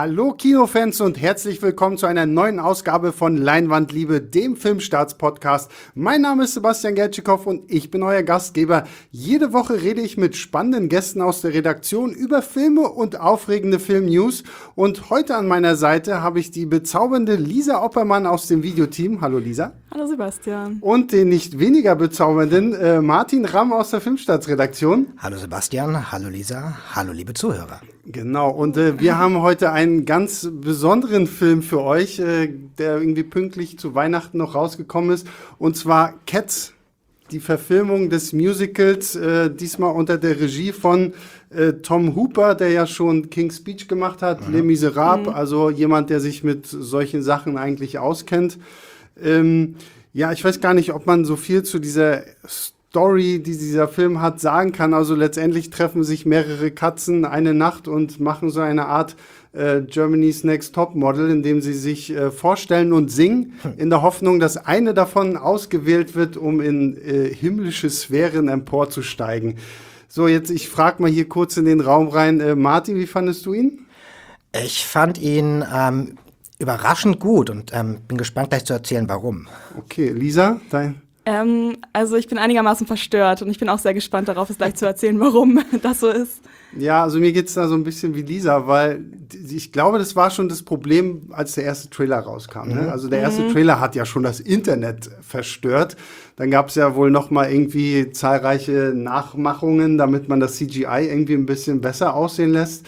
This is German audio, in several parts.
Hallo Kinofans und herzlich willkommen zu einer neuen Ausgabe von Leinwandliebe, dem Filmstarts-Podcast. Mein Name ist Sebastian Gertschikow und ich bin euer Gastgeber. Jede Woche rede ich mit spannenden Gästen aus der Redaktion über Filme und aufregende Filmnews. Und heute an meiner Seite habe ich die bezaubernde Lisa Oppermann aus dem Videoteam. Hallo Lisa. Hallo Sebastian. Und den nicht weniger bezaubernden Martin Ramm aus der Filmstarts-Redaktion. Hallo Sebastian, hallo Lisa, hallo liebe Zuhörer. Genau, und wir haben heute einen ganz besonderen Film für euch, der irgendwie pünktlich zu Weihnachten noch rausgekommen ist. Und zwar Cats, die Verfilmung des Musicals, diesmal unter der Regie von Tom Hooper, der ja schon King's Speech gemacht hat, Les Miserables, also jemand, der sich mit solchen Sachen eigentlich auskennt. Ja, ich weiß gar nicht, ob man so viel zu dieser Story, die dieser Film hat, sagen kann. Also letztendlich treffen sich mehrere Katzen eine Nacht und machen so eine Art Germany's Next Top Model, in dem sie sich vorstellen und singen, in der Hoffnung, dass eine davon ausgewählt wird, um in himmlische Sphären emporzusteigen. So, jetzt, ich frage mal hier kurz in den Raum rein. Martin, wie fandest du ihn? Ich fand ihn überraschend gut und bin gespannt, gleich zu erzählen, warum. Okay, Lisa, dein... Also ich bin einigermaßen verstört und ich bin auch sehr gespannt darauf, es gleich zu erzählen, warum das so ist. Ja, also mir geht's da so ein bisschen wie Lisa, weil ich glaube, das war schon das Problem, als der erste Trailer rauskam. Ne? Also der erste Trailer hat ja schon das Internet verstört. Dann gab's ja wohl noch mal irgendwie zahlreiche Nachmachungen, damit man das CGI irgendwie ein bisschen besser aussehen lässt.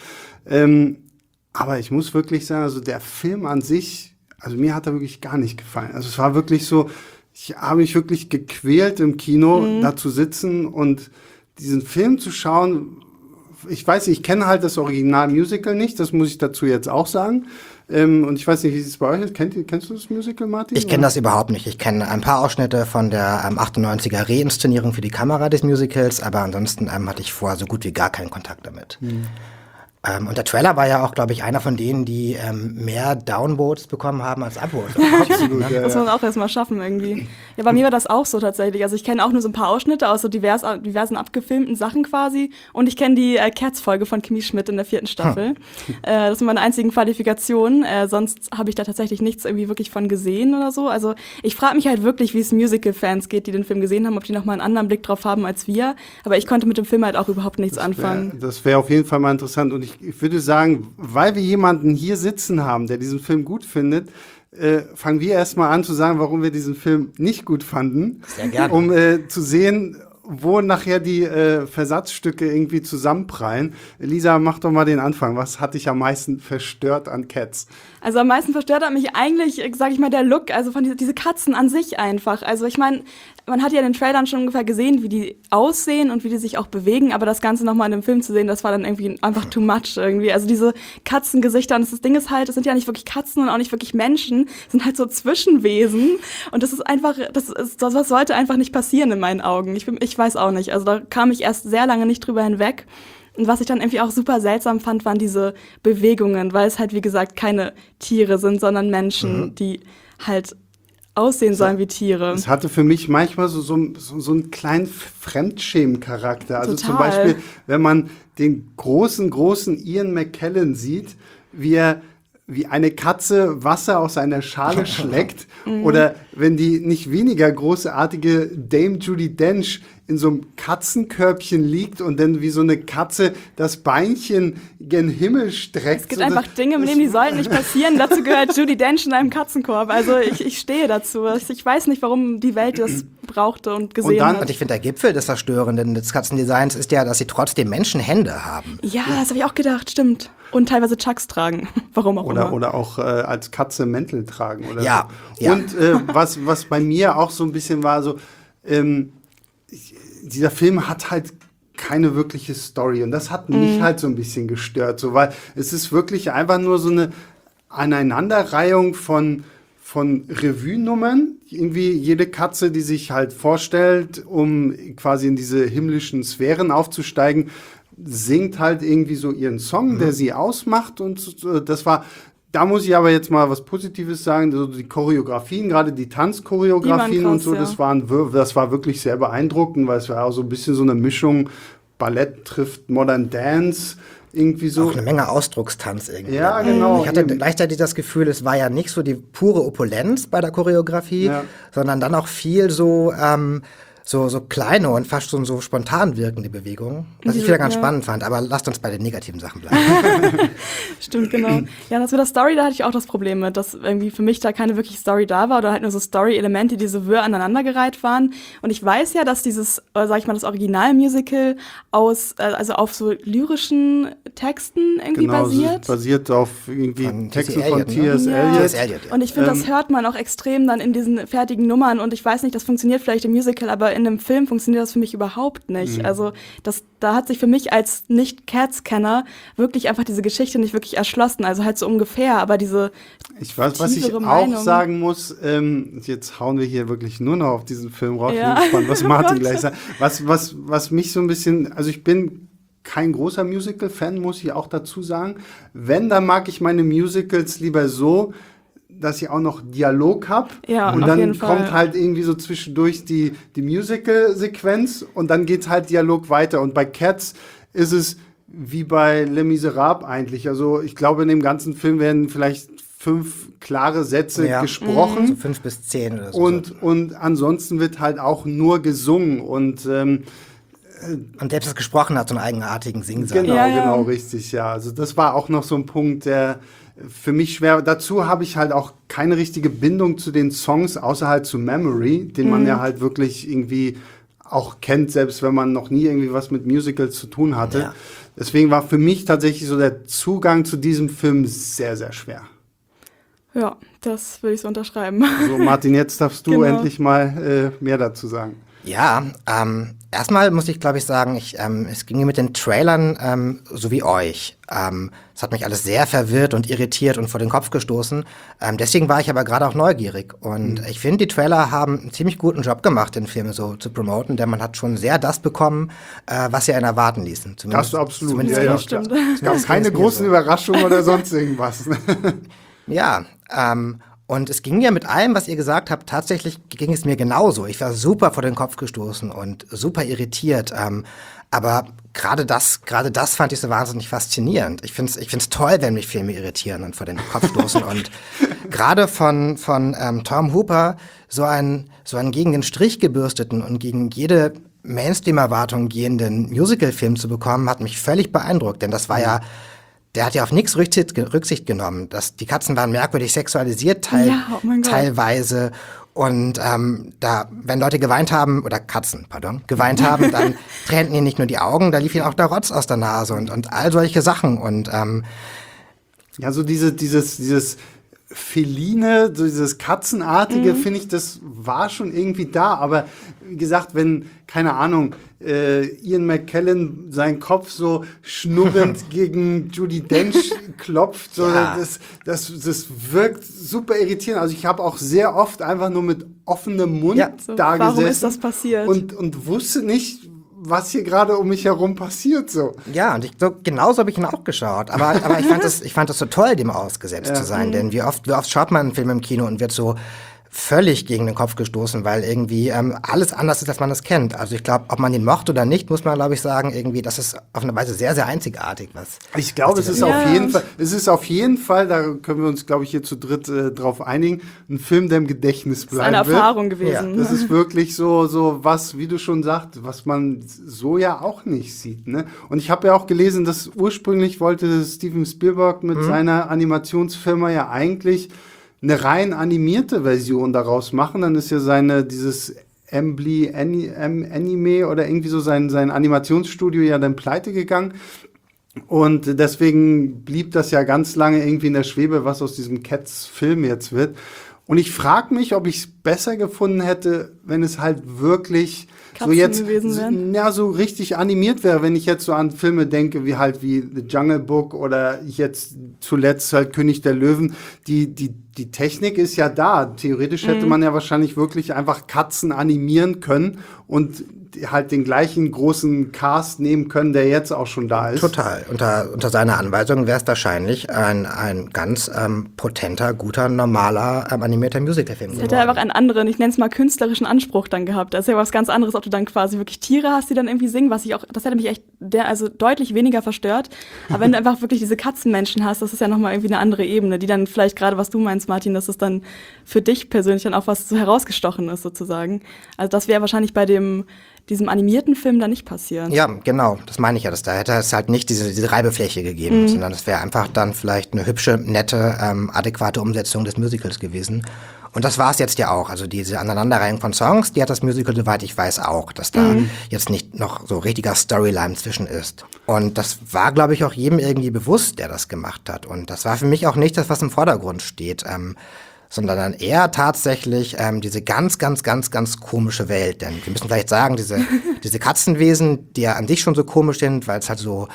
Aber ich muss wirklich sagen, also der Film an sich, also mir hat er wirklich gar nicht gefallen. Also es war wirklich so, ich habe mich wirklich gequält im Kino, da zu sitzen und diesen Film zu schauen. Ich weiß nicht, ich kenne halt das Original-Musical nicht, das muss ich dazu jetzt auch sagen. Und ich weiß nicht, wie es bei euch ist. Kennst du das Musical, Martin? Ich kenne das überhaupt nicht. Ich kenne ein paar Ausschnitte von der 98er Reinszenierung für die Kamera des Musicals, aber ansonsten hatte ich vorher so gut wie gar keinen Kontakt damit. Und der Trailer war ja auch, glaube ich, einer von denen, die mehr Downvotes bekommen haben als Upvotes. Absolut, ja, Das muss man auch erstmal schaffen irgendwie. Ja, bei mir war das auch so tatsächlich. Also ich kenne auch nur so ein paar Ausschnitte aus so diversen abgefilmten Sachen quasi. Und ich kenne die Cats-Folge von Kimi Schmidt in der 4. Staffel. Das sind meine einzigen Qualifikationen. Sonst habe ich da tatsächlich nichts irgendwie wirklich von gesehen oder so. Also ich frage mich halt wirklich, wie es Musical-Fans geht, die den Film gesehen haben, ob die nochmal einen anderen Blick drauf haben als wir. Aber ich konnte mit dem Film halt auch überhaupt nichts anfangen. Das wäre auf jeden Fall mal interessant. Und ich würde sagen, weil wir jemanden hier sitzen haben, der diesen Film gut findet, fangen wir erstmal an zu sagen, warum wir diesen Film nicht gut fanden. Sehr gerne. Um zu sehen, wo nachher die Versatzstücke irgendwie zusammenprallen. Lisa, mach doch mal den Anfang. Was hat dich am meisten verstört an Cats? Also am meisten verstört hat mich eigentlich, sag ich mal, der Look, also von diese Katzen an sich einfach. Also ich meine, man hat ja in den Trailern schon ungefähr gesehen, wie die aussehen und wie die sich auch bewegen, aber das Ganze nochmal in dem Film zu sehen, das war dann irgendwie einfach too much irgendwie. Also diese Katzengesichter, und das Ding ist halt, das sind ja nicht wirklich Katzen und auch nicht wirklich Menschen, das sind halt so Zwischenwesen und das ist einfach, das sollte einfach nicht passieren in meinen Augen. Ich weiß auch nicht, also da kam ich erst sehr lange nicht drüber hinweg. Und was ich dann irgendwie auch super seltsam fand, waren diese Bewegungen, weil es halt, wie gesagt, keine Tiere sind, sondern Menschen, die halt aussehen sollen wie Tiere. Es hatte für mich manchmal so einen kleinen Fremdschämen-Charakter. Also Total. zum Beispiel, wenn man den großen Ian McKellen sieht, wie eine Katze Wasser aus einer Schale schlägt. Oder wenn die nicht weniger großartige Dame Judi Dench in so einem Katzenkörbchen liegt und dann wie so eine Katze das Beinchen gen Himmel streckt. Es gibt einfach Dinge im Leben, die sollten nicht passieren. Dazu gehört Judi Dench in einem Katzenkorb. Also ich stehe dazu. Ich weiß nicht, warum die Welt das brauchte und gesehen hat. Und ich finde, der Gipfel des Verstörenden des Katzendesigns ist ja, dass sie trotzdem Menschenhände haben. Ja, das habe ich auch gedacht, stimmt. Und teilweise Chucks tragen. Warum auch immer. Oder auch als Katze Mäntel tragen. Oder Ja, so. ja. Und was bei mir auch so ein bisschen war, so dieser Film hat halt keine wirkliche Story. Und das hat mich halt so ein bisschen gestört. So, weil es ist wirklich einfach nur so eine Aneinanderreihung von Revue-Nummern. Irgendwie jede Katze, die sich halt vorstellt, um quasi in diese himmlischen Sphären aufzusteigen, singt halt irgendwie so ihren Song, der sie ausmacht. Und das war... Da muss ich aber jetzt mal was Positives sagen, also die Choreografien, gerade die Tanzchoreografien und so, ja. das war wirklich sehr beeindruckend, weil es war auch so ein bisschen so eine Mischung, Ballett trifft Modern Dance, irgendwie so. Auch eine Menge Ausdruckstanz irgendwie. Ja, genau. Ich hatte eben. gleichzeitig das Gefühl, es war ja nicht so die pure Opulenz bei der Choreografie, sondern dann auch viel so kleine und fast schon so spontan wirkende Bewegungen, was ich wieder ganz spannend fand. Aber lasst uns bei den negativen Sachen bleiben. Stimmt, genau. Ja, das mit der Story, da hatte ich auch das Problem mit, dass irgendwie für mich da keine wirkliche Story da war oder halt nur so Story-Elemente, die so wirr aneinandergereiht waren. Und ich weiß ja, dass dieses, sag ich mal, das Original-Musical also auf so lyrischen Texten irgendwie basiert. Es basiert auf irgendwie Von Texten T.S. von Eliot, ne? T.S. Ja. Eliot. T.S. Eliot, ja. Und ich finde, das hört man auch extrem dann in diesen fertigen Nummern. Und ich weiß nicht, das funktioniert vielleicht im Musical, aber in einem Film funktioniert das für mich überhaupt nicht. Also da hat sich für mich als Nicht-Cats-Kenner wirklich einfach diese Geschichte nicht wirklich erschlossen. Also halt so ungefähr, aber diese Ich weiß, was ich tiefere auch Meinung. sagen muss, jetzt hauen wir hier wirklich nur noch auf diesen Film raus. Ja. Ich bin gespannt, was Martin Gott. gleich sagt. Was mich so ein bisschen, also ich bin kein großer Musical-Fan, muss ich auch dazu sagen. Wenn, dann mag ich meine Musicals lieber so, dass ich auch noch Dialog habe. Ja, und auf dann jeden kommt Fall. halt irgendwie so zwischendurch die Musical-Sequenz und dann geht halt Dialog weiter. Und bei Cats ist es wie bei Les Miserables eigentlich. Also ich glaube, in dem ganzen Film werden vielleicht 5 klare Sätze gesprochen. So 5 bis 10 oder so. Und ansonsten wird halt auch nur gesungen. Und Und selbst das Gesprochen hat so einen eigenartigen Singsang. genau, richtig, ja. Also das war auch noch so ein Punkt, der für mich schwer. Dazu habe ich halt auch keine richtige Bindung zu den Songs, außer halt zu Memory, den man ja halt wirklich irgendwie auch kennt, selbst wenn man noch nie irgendwie was mit Musicals zu tun hatte. Ja. Deswegen war für mich tatsächlich so der Zugang zu diesem Film sehr, sehr schwer. Ja, das würde ich so unterschreiben. So, Martin, jetzt darfst du Genau. endlich mal mehr dazu sagen. Ja, erstmal muss ich, glaube ich, sagen, es ging mir mit den Trailern so wie euch. Es hat mich alles sehr verwirrt und irritiert und vor den Kopf gestoßen. Deswegen war ich aber gerade auch neugierig. Und ich finde, die Trailer haben einen ziemlich guten Job gemacht, den Film so zu promoten, denn man hat schon sehr das bekommen, was sie einen erwarten ließen. Das absolut. zumindest Ja, ging- stimmt. Es gab keine großen Überraschungen oder sonst irgendwas. Ja, und es ging ja mit allem, was ihr gesagt habt, tatsächlich ging es mir genauso. Ich war super vor den Kopf gestoßen und super irritiert. Aber gerade das fand ich so wahnsinnig faszinierend. Ich find's toll, wenn mich Filme irritieren und vor den Kopf stoßen. Und gerade von Tom Hooper so einen gegen den Strich gebürsteten und gegen jede Mainstream-Erwartung gehenden Musical-Film zu bekommen, hat mich völlig beeindruckt. Denn das war ja der hat ja auf nichts Rücksicht genommen. Die Katzen waren merkwürdig sexualisiert Oh mein Gott. teilweise. Und wenn Leute geweint haben, oder Katzen, geweint haben, dann tränten ihnen nicht nur die Augen, da lief ihnen auch der Rotz aus der Nase und all solche Sachen. Und Ja, so dieses Feline, so dieses Katzenartige, finde ich, das war schon irgendwie da. Aber wie gesagt, wenn, keine Ahnung, Ian McKellen seinen Kopf so schnurrend gegen Judi Dench klopft, so, Ja. das wirkt super irritierend. Also ich habe auch sehr oft einfach nur mit offenem Mund So, da warum gesessen ist das passiert? und wusste nicht, was hier gerade um mich herum passiert. So. ja, und genauso habe ich ihn auch geschaut. Aber ich fand das so toll, dem ausgesetzt zu sein. Denn wie oft schaut man einen Film im Kino und wird so völlig gegen den Kopf gestoßen, weil irgendwie alles anders ist, als man es kennt. Also ich glaube, ob man ihn mochte oder nicht, muss man, glaube ich, sagen, irgendwie, das ist auf eine Weise sehr, sehr einzig,artig. Ich glaube, es ist Ja. auf jeden Fall, da können wir uns, glaube ich, hier zu dritt drauf einigen, ein Film, der im Gedächtnis Das ist eine bleiben wird. Erfahrung gewesen. Das ist wirklich so was, wie du schon sagst, was man so ja auch nicht sieht. Ne? Und ich habe ja auch gelesen, dass ursprünglich wollte Steven Spielberg mit seiner Animationsfirma ja eigentlich eine rein animierte Version daraus machen. Dann ist ja dieses Ambly Anime oder irgendwie so sein Animationsstudio ja dann pleite gegangen. Und deswegen blieb das ja ganz lange irgendwie in der Schwebe, was aus diesem Cats-Film jetzt wird. Und ich frage mich, ob ich es besser gefunden hätte, wenn es halt wirklich Katzen gewesen wären. so richtig animiert wäre, wenn ich jetzt so an Filme denke, wie The Jungle Book oder jetzt zuletzt halt König der Löwen. Die Technik ist ja da. Theoretisch hätte man ja wahrscheinlich wirklich einfach Katzen animieren können und halt den gleichen großen Cast nehmen können, der jetzt auch schon da ist. Total. Unter seiner Anweisung wäre es wahrscheinlich ein ganz potenter, guter, normaler animierter Musicalfilm Es hätte einfach einen anderen, ich nenne es mal künstlerischen Anspruch dann gehabt. Das ist ja was ganz anderes, ob du dann quasi wirklich Tiere hast, die dann irgendwie singen, das hätte mich echt also deutlich weniger verstört. Aber wenn du einfach wirklich diese Katzenmenschen hast, das ist ja nochmal irgendwie eine andere Ebene, die dann vielleicht gerade, was du meinst, Martin, dass es dann für dich persönlich dann auch was so herausgestochen ist sozusagen. Also das wäre wahrscheinlich bei diesem animierten Film dann nicht passieren. Ja, genau, das meine ich ja. Da hätte es halt nicht diese Reibefläche gegeben, sondern es wäre einfach dann vielleicht eine hübsche, nette, adäquate Umsetzung des Musicals gewesen. Und das war es jetzt ja auch. Also diese Aneinanderreihung von Songs, die hat das Musical, soweit ich weiß, auch, dass da jetzt nicht noch so richtiger Storyline zwischen ist. Und das war, glaube ich, auch jedem irgendwie bewusst, der das gemacht hat. Und das war für mich auch nicht das, was im Vordergrund steht, sondern dann eher tatsächlich diese ganz, ganz, ganz, ganz komische Welt. Denn wir müssen vielleicht sagen, diese Katzenwesen, die ja an sich schon so komisch sind, weil es halt so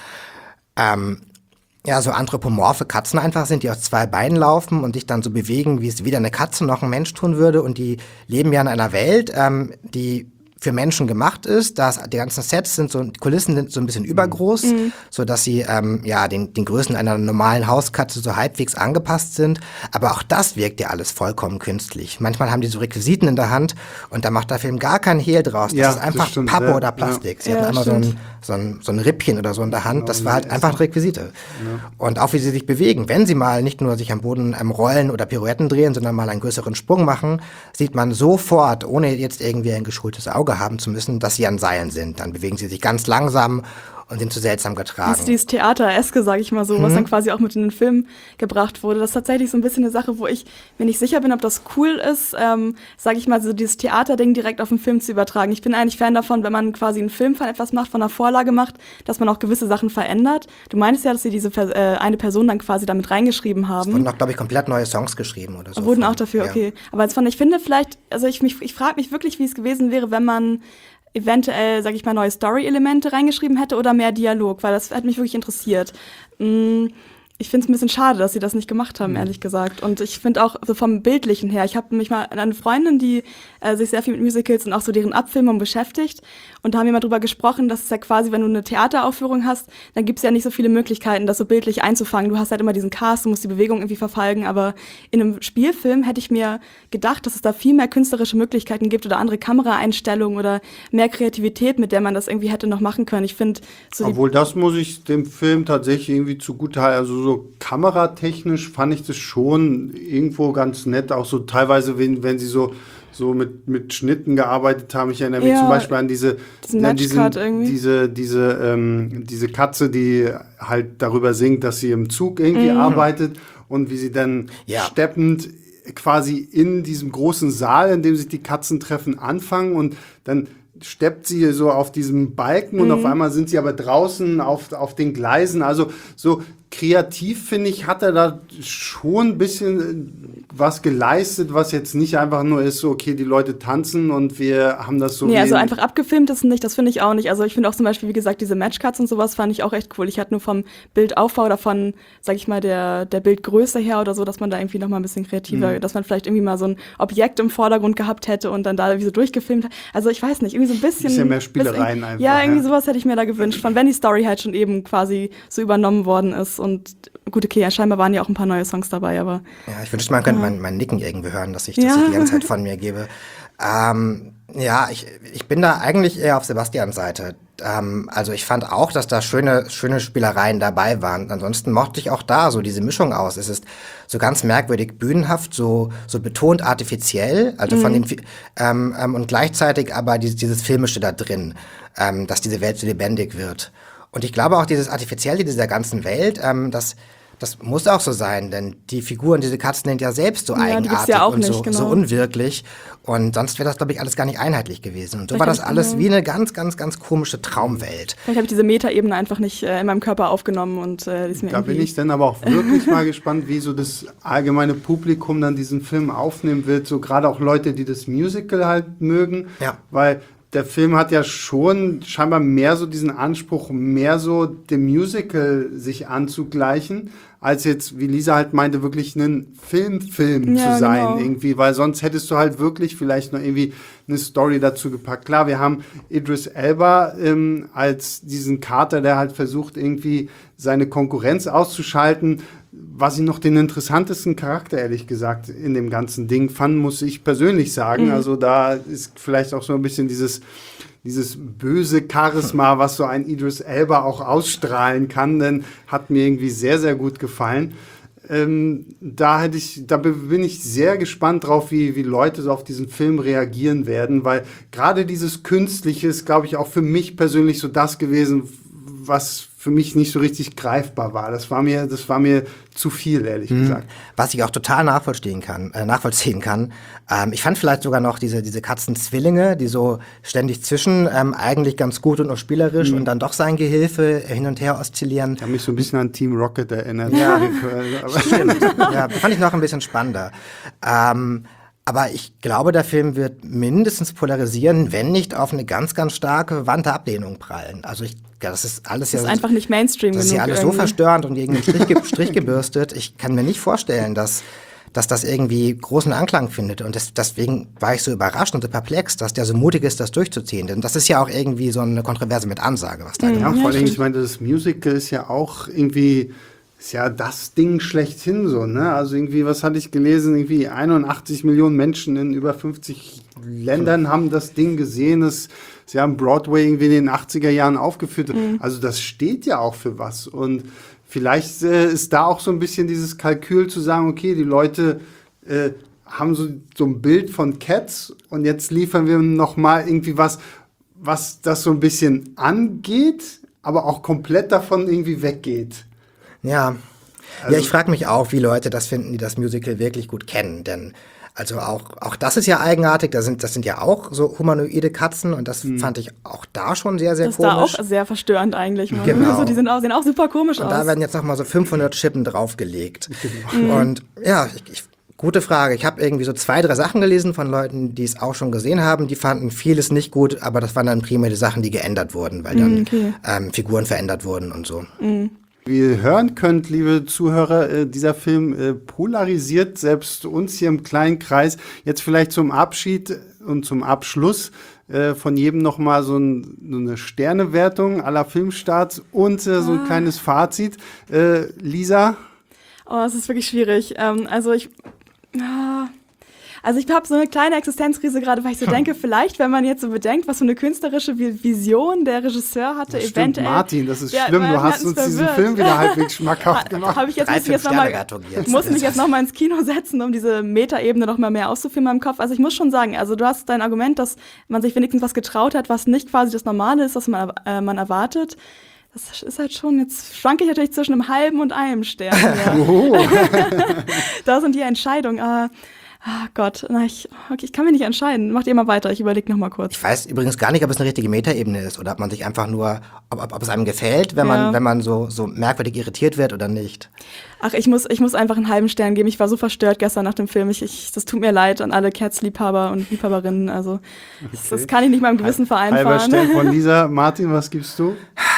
so anthropomorphe Katzen einfach sind, die auf 2 Beinen laufen und sich dann so bewegen, wie es weder eine Katze noch ein Mensch tun würde. Und die leben ja in einer Welt, die für Menschen gemacht ist. Die ganzen Sets die Kulissen sind so ein bisschen übergroß, so dass sie den Größen einer normalen Hauskatze so halbwegs angepasst sind. Aber auch das wirkt ja alles vollkommen künstlich. Manchmal haben die so Requisiten in der Hand und da macht der Film gar keinen Hehl draus. Das ist einfach Pappe oder Plastik. Sie hatten immer so ein Rippchen oder so in der Hand. Das war halt einfach Requisite. Ja. Und auch wie sie sich bewegen. Wenn sie mal nicht nur sich am Boden rollen oder Pirouetten drehen, sondern mal einen größeren Sprung machen, sieht man sofort, ohne jetzt irgendwie ein geschultes Auge haben zu müssen, dass sie an Seilen sind. Dann bewegen sie sich ganz langsam und sind zu seltsam getragen. Das ist dieses Theater-eske, sage ich mal so, was dann quasi auch mit in den Film gebracht wurde. Das ist tatsächlich so ein bisschen eine Sache, wo ich mir nicht sicher bin, ob das cool ist, sage ich mal, so dieses Theaterding direkt auf den Film zu übertragen. Ich bin eigentlich Fan davon, wenn man quasi einen Film von etwas macht, von einer Vorlage macht, dass man auch gewisse Sachen verändert. Du meinst ja, dass sie diese eine Person dann quasi damit reingeschrieben haben. Es wurden auch, glaube ich, komplett neue Songs geschrieben oder so. Wurden auch dafür, okay. Aber ich finde vielleicht, also ich frage mich wirklich, wie es gewesen wäre, wenn man eventuell, sag ich mal, neue Story-Elemente reingeschrieben hätte oder mehr Dialog, weil das hat mich wirklich interessiert. Ich finde es ein bisschen schade, dass sie das nicht gemacht haben, ehrlich gesagt. Und ich finde auch so vom Bildlichen her, ich habe mich mal eine Freundin, die sich sehr viel mit Musicals und auch so deren Abfilmung beschäftigt. Und da haben wir mal drüber gesprochen, dass es ja quasi, wenn du eine Theateraufführung hast, dann gibt es ja nicht so viele Möglichkeiten, das so bildlich einzufangen. Du hast halt immer diesen Cast, du musst die Bewegung irgendwie verfolgen. Aber in einem Spielfilm hätte ich mir gedacht, dass es da viel mehr künstlerische Möglichkeiten gibt oder andere Kameraeinstellungen oder mehr Kreativität, mit der man das irgendwie hätte noch machen können. Ich finde so obwohl das muss ich dem Film tatsächlich irgendwie zugutehalten. Also so kameratechnisch fand ich das schon irgendwo ganz nett. Auch so teilweise, wenn sie so mit Schnitten gearbeitet haben. Ich erinnere mich zum Beispiel an diese Katze, die halt darüber singt, dass sie im Zug irgendwie arbeitet und wie sie dann steppend quasi in diesem großen Saal, in dem sich die Katzen treffen, anfangen und dann steppt sie so auf diesem Balken und auf einmal sind sie aber draußen auf den Gleisen. Also so kreativ, finde ich, hat er da schon ein bisschen was geleistet, was jetzt nicht einfach nur ist, so, okay, die Leute tanzen und wir haben das so. Nee, also einfach abgefilmt ist nicht, das finde ich auch nicht. Also ich finde auch zum Beispiel, wie gesagt, diese Matchcuts und sowas fand ich auch echt cool. Ich hatte nur vom Bildaufbau oder von, sag ich mal, der Bildgröße her oder so, dass man da irgendwie noch mal ein bisschen kreativer, dass man vielleicht irgendwie mal so ein Objekt im Vordergrund gehabt hätte und dann da irgendwie so durchgefilmt hat. Also ich weiß nicht, irgendwie so ein bisschen mehr Spielereien einfach. Ja, irgendwie sowas hätte ich mir da gewünscht, von wenn die Story halt schon eben quasi so übernommen worden ist. Und gut, okay, ja, scheinbar waren ja auch ein paar neue Songs dabei, aber. Ja, ich wünschte, man könnte mein Nicken irgendwie hören, dass ich das die ganze Zeit von mir gebe. Ich bin da eigentlich eher auf Sebastians Seite. Also ich fand auch, dass da schöne Spielereien dabei waren. Ansonsten mochte ich auch da so diese Mischung aus. Es ist so ganz merkwürdig bühnenhaft, so betont artifiziell, also von den und gleichzeitig aber dieses Filmische da drin, dass diese Welt so lebendig wird. Und ich glaube auch dieses Artifizielle dieser ganzen Welt, das muss auch so sein, denn die Figuren, diese Katzen sind ja selbst so eigenartig ja auch und nicht, so unwirklich. Und sonst wäre das, glaube ich, alles gar nicht einheitlich gewesen. Und so war das alles wie eine ganz, ganz, ganz komische Traumwelt. Vielleicht habe ich diese Metaebene einfach nicht in meinem Körper aufgenommen und die ist mir da bin ich dann aber auch wirklich mal gespannt, wie so das allgemeine Publikum dann diesen Film aufnehmen wird. So gerade auch Leute, die das Musical halt mögen. Ja. Weil der Film hat ja schon scheinbar mehr so diesen Anspruch, mehr so dem Musical sich anzugleichen. als jetzt, wie Lisa halt meinte, wirklich einen Film zu sein, genau. irgendwie, weil sonst hättest du halt wirklich vielleicht noch irgendwie eine Story dazu gepackt. Klar, wir haben Idris Elba als diesen Carter, der halt versucht, irgendwie seine Konkurrenz auszuschalten. Was ich noch den interessantesten Charakter, ehrlich gesagt, in dem ganzen Ding fand, muss ich persönlich sagen. Also da ist vielleicht auch so ein bisschen dieses böse Charisma, was so ein Idris Elba ausstrahlen kann, denn hat mir irgendwie sehr, sehr gut gefallen. Da bin ich sehr gespannt drauf, wie Leute so auf diesen Film reagieren werden, weil gerade dieses Künstliche ist, glaube ich, auch für mich persönlich so das gewesen, was für mich nicht so richtig greifbar war. Das war mir zu viel, ehrlich gesagt. Was ich auch total nachvollziehen kann. Ich fand vielleicht sogar noch diese Katzenzwillinge, die so ständig zwischen eigentlich ganz gut und noch spielerisch und dann doch sein Gehilfe hin und her oszillieren. Ich habe mich so ein bisschen an Team Rocket erinnert. Ja, stimmt. Ja, fand ich noch ein bisschen spannender. Aber ich glaube, der Film wird mindestens polarisieren, wenn nicht auf eine ganz, ganz starke Wandablehnung prallen. Also das ist alles das ist einfach nicht Mainstream genug. Das ist ja alles irgendwie. so verstörend und gegen den Strich gebürstet. Ich kann mir nicht vorstellen, dass das irgendwie großen Anklang findet. Und deswegen war ich so überrascht und so perplex, dass der so mutig ist, das durchzuziehen. Denn das ist ja auch irgendwie so eine Kontroverse mit Ansage, was da gemacht Ja, vor wird. allem, ich meine, das Musical ist ja auch irgendwie, ist ja das Ding schlechthin so, ne? Also irgendwie, was hatte ich gelesen? Irgendwie 81 Millionen Menschen in über 50 Ländern haben das Ding gesehen. Sie haben Broadway irgendwie in den 80er Jahren aufgeführt. Also das steht ja auch für was. Und vielleicht ist da auch so ein bisschen dieses Kalkül zu sagen, okay, die Leute haben so ein Bild von Cats und jetzt liefern wir noch mal irgendwie was das so ein bisschen angeht, aber auch komplett davon irgendwie weggeht. Ja. Ja, ich frage mich auch, wie Leute das finden, die das Musical wirklich gut kennen. Denn also auch das ist ja eigenartig. Das sind ja auch so humanoide Katzen und das fand ich auch da schon sehr, sehr das komisch. Das ist da auch sehr verstörend eigentlich. Ne? Genau. Also die sehen auch super komisch aus. Und da werden jetzt noch mal so 500 Schippen draufgelegt. Und ja, gute Frage. Ich habe irgendwie so 2, 3 Sachen gelesen von Leuten, die es auch schon gesehen haben. Die fanden vieles nicht gut, aber das waren dann primär die Sachen, die geändert wurden, weil dann Figuren verändert wurden und so. Wie ihr hören könnt, liebe Zuhörer, dieser Film polarisiert selbst uns hier im kleinen Kreis. Jetzt vielleicht zum Abschied und zum Abschluss von jedem nochmal so eine Sternewertung aller Filmstarts und so ein kleines Fazit. Lisa? Oh, es ist wirklich schwierig. Also ich habe so eine kleine Existenzkrise gerade, weil ich so denke, vielleicht, wenn man jetzt so bedenkt, was für eine künstlerische Vision der Regisseur hatte, Das stimmt, eventuell. Martin, das ist schlimm. Du hast uns diesen Film wieder halbwegs schmackhaft gemacht. Muss mich jetzt noch mal ins Kino setzen, um diese Metaebene noch mal mehr auszuführen in meinem Kopf. Also ich muss schon sagen, also du hast dein Argument, dass man sich wenigstens was getraut hat, was nicht quasi das Normale ist, was man erwartet. Das ist halt schon, jetzt schwanke ich natürlich zwischen einem halben und einem Stern. Ja. Da sind die Entscheidungen. Gott, ich kann mich nicht entscheiden. Macht ihr mal weiter, ich überlege noch mal kurz. Ich weiß übrigens gar nicht, ob es eine richtige Metaebene ist oder ob man sich einfach nur, ob es einem gefällt, wenn man so merkwürdig irritiert wird oder nicht. Ach, ich muss einfach einen halben Stern geben. Ich war so verstört gestern nach dem Film. Das tut mir leid an alle Cats-Liebhaber und Liebhaberinnen. Also das kann ich nicht meinem Gewissen vereinfahren. Halber Stern von Lisa. Martin, was gibst du?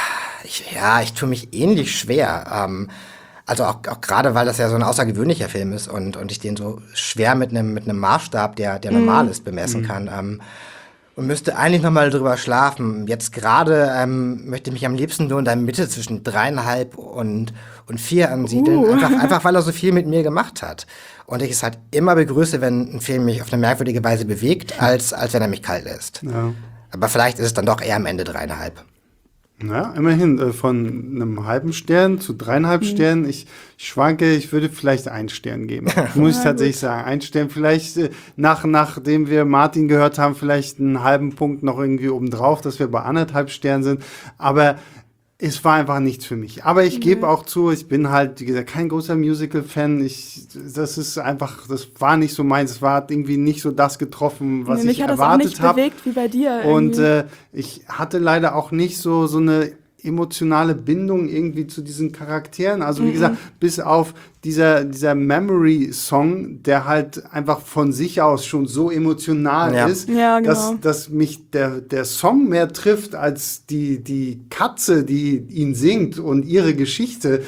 Ich tue mich ähnlich schwer. Also auch gerade, weil das ja so ein außergewöhnlicher Film ist und ich den so schwer mit einem Maßstab, der normal ist, bemessen kann. Und müsste eigentlich noch mal drüber schlafen. Jetzt gerade möchte ich mich am liebsten nur in der Mitte zwischen 3,5 und 4 ansiedeln. Einfach weil er so viel mit mir gemacht hat. Und ich es halt immer begrüße, wenn ein Film mich auf eine merkwürdige Weise bewegt, als wenn er mich kalt lässt. Ja. Aber vielleicht ist es dann doch eher am Ende 3,5. Ja, immerhin von einem halben Stern zu 3,5 Sternen. Ich schwanke, ich würde vielleicht 1 Stern geben. Muss ich tatsächlich sagen. 1 Stern, vielleicht nachdem wir Martin gehört haben, vielleicht einen halben Punkt noch irgendwie obendrauf, dass wir bei 1,5 Sternen sind. Aber es war einfach nichts für mich. Aber ich gebe auch zu, ich bin halt, wie gesagt, kein großer Musical-Fan. Das war nicht so meins. Es war irgendwie nicht so das getroffen, was ich erwartet habe. Mich hat das auch nicht bewegt wie bei dir. Und ich hatte leider auch nicht so eine emotionale Bindung irgendwie zu diesen Charakteren. Also wie gesagt, bis auf dieser Memory-Song, der halt einfach von sich aus schon so emotional ist, genau. dass mich der Song mehr trifft als die Katze, die ihn singt und ihre Geschichte.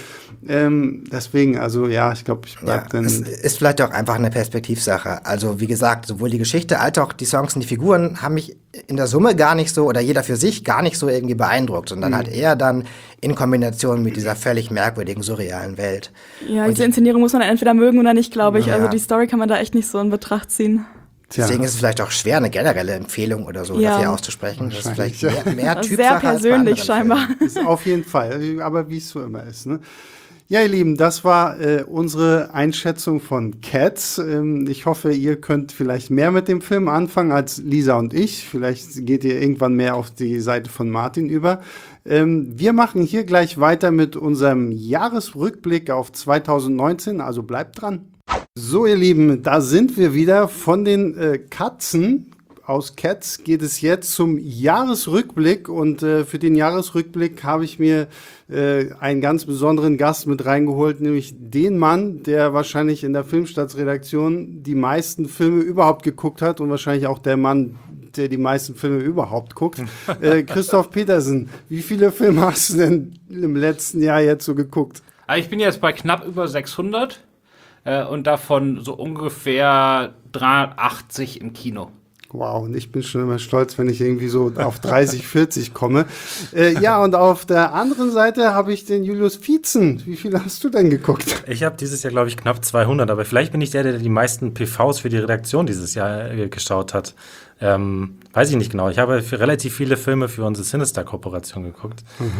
Deswegen, also ja, ich glaube, ich bleib dann. Es ist vielleicht auch einfach eine Perspektivsache. Also wie gesagt, sowohl die Geschichte als auch die Songs und die Figuren haben mich in der Summe gar nicht so, oder jeder für sich gar nicht so irgendwie beeindruckt, sondern halt eher dann in Kombination mit dieser völlig merkwürdigen, surrealen Welt. Ja, diese Inszenierung muss man entweder mögen oder nicht, glaube ich. Also die Story kann man da echt nicht so in Betracht ziehen. Deswegen ist es vielleicht auch schwer, eine generelle Empfehlung oder so dafür auszusprechen. Das ist vielleicht mehr Typsache sehr persönlich als scheinbar. Ist auf jeden Fall, aber wie es so immer ist, ne? Ja, ihr Lieben, das war unsere Einschätzung von Cats. Ich hoffe, ihr könnt vielleicht mehr mit dem Film anfangen als Lisa und ich. Vielleicht geht ihr irgendwann mehr auf die Seite von Martin über. Wir machen hier gleich weiter mit unserem Jahresrückblick auf 2019, also bleibt dran. So, ihr Lieben, da sind wir wieder. Von den Katzen aus Cats geht es jetzt zum Jahresrückblick und für den Jahresrückblick habe ich mir einen ganz besonderen Gast mit reingeholt, nämlich den Mann, der wahrscheinlich in der Filmstarts-Redaktion die meisten Filme überhaupt geguckt hat und wahrscheinlich auch der Mann, der die meisten Filme überhaupt guckt. Christoph Petersen, wie viele Filme hast du denn im letzten Jahr jetzt so geguckt? Also ich bin jetzt bei knapp über 600 und davon so ungefähr 380 im Kino. Wow, und ich bin schon immer stolz, wenn ich irgendwie so auf 30, 40 komme. Ja, und auf der anderen Seite habe ich den Julius Vietzen. Wie viele hast du denn geguckt? Ich habe dieses Jahr, glaube ich, knapp 200, aber vielleicht bin ich der die meisten PVs für die Redaktion dieses Jahr geschaut hat. Weiß ich nicht genau. Ich habe relativ viele Filme für unsere Sinister-Kooperation geguckt.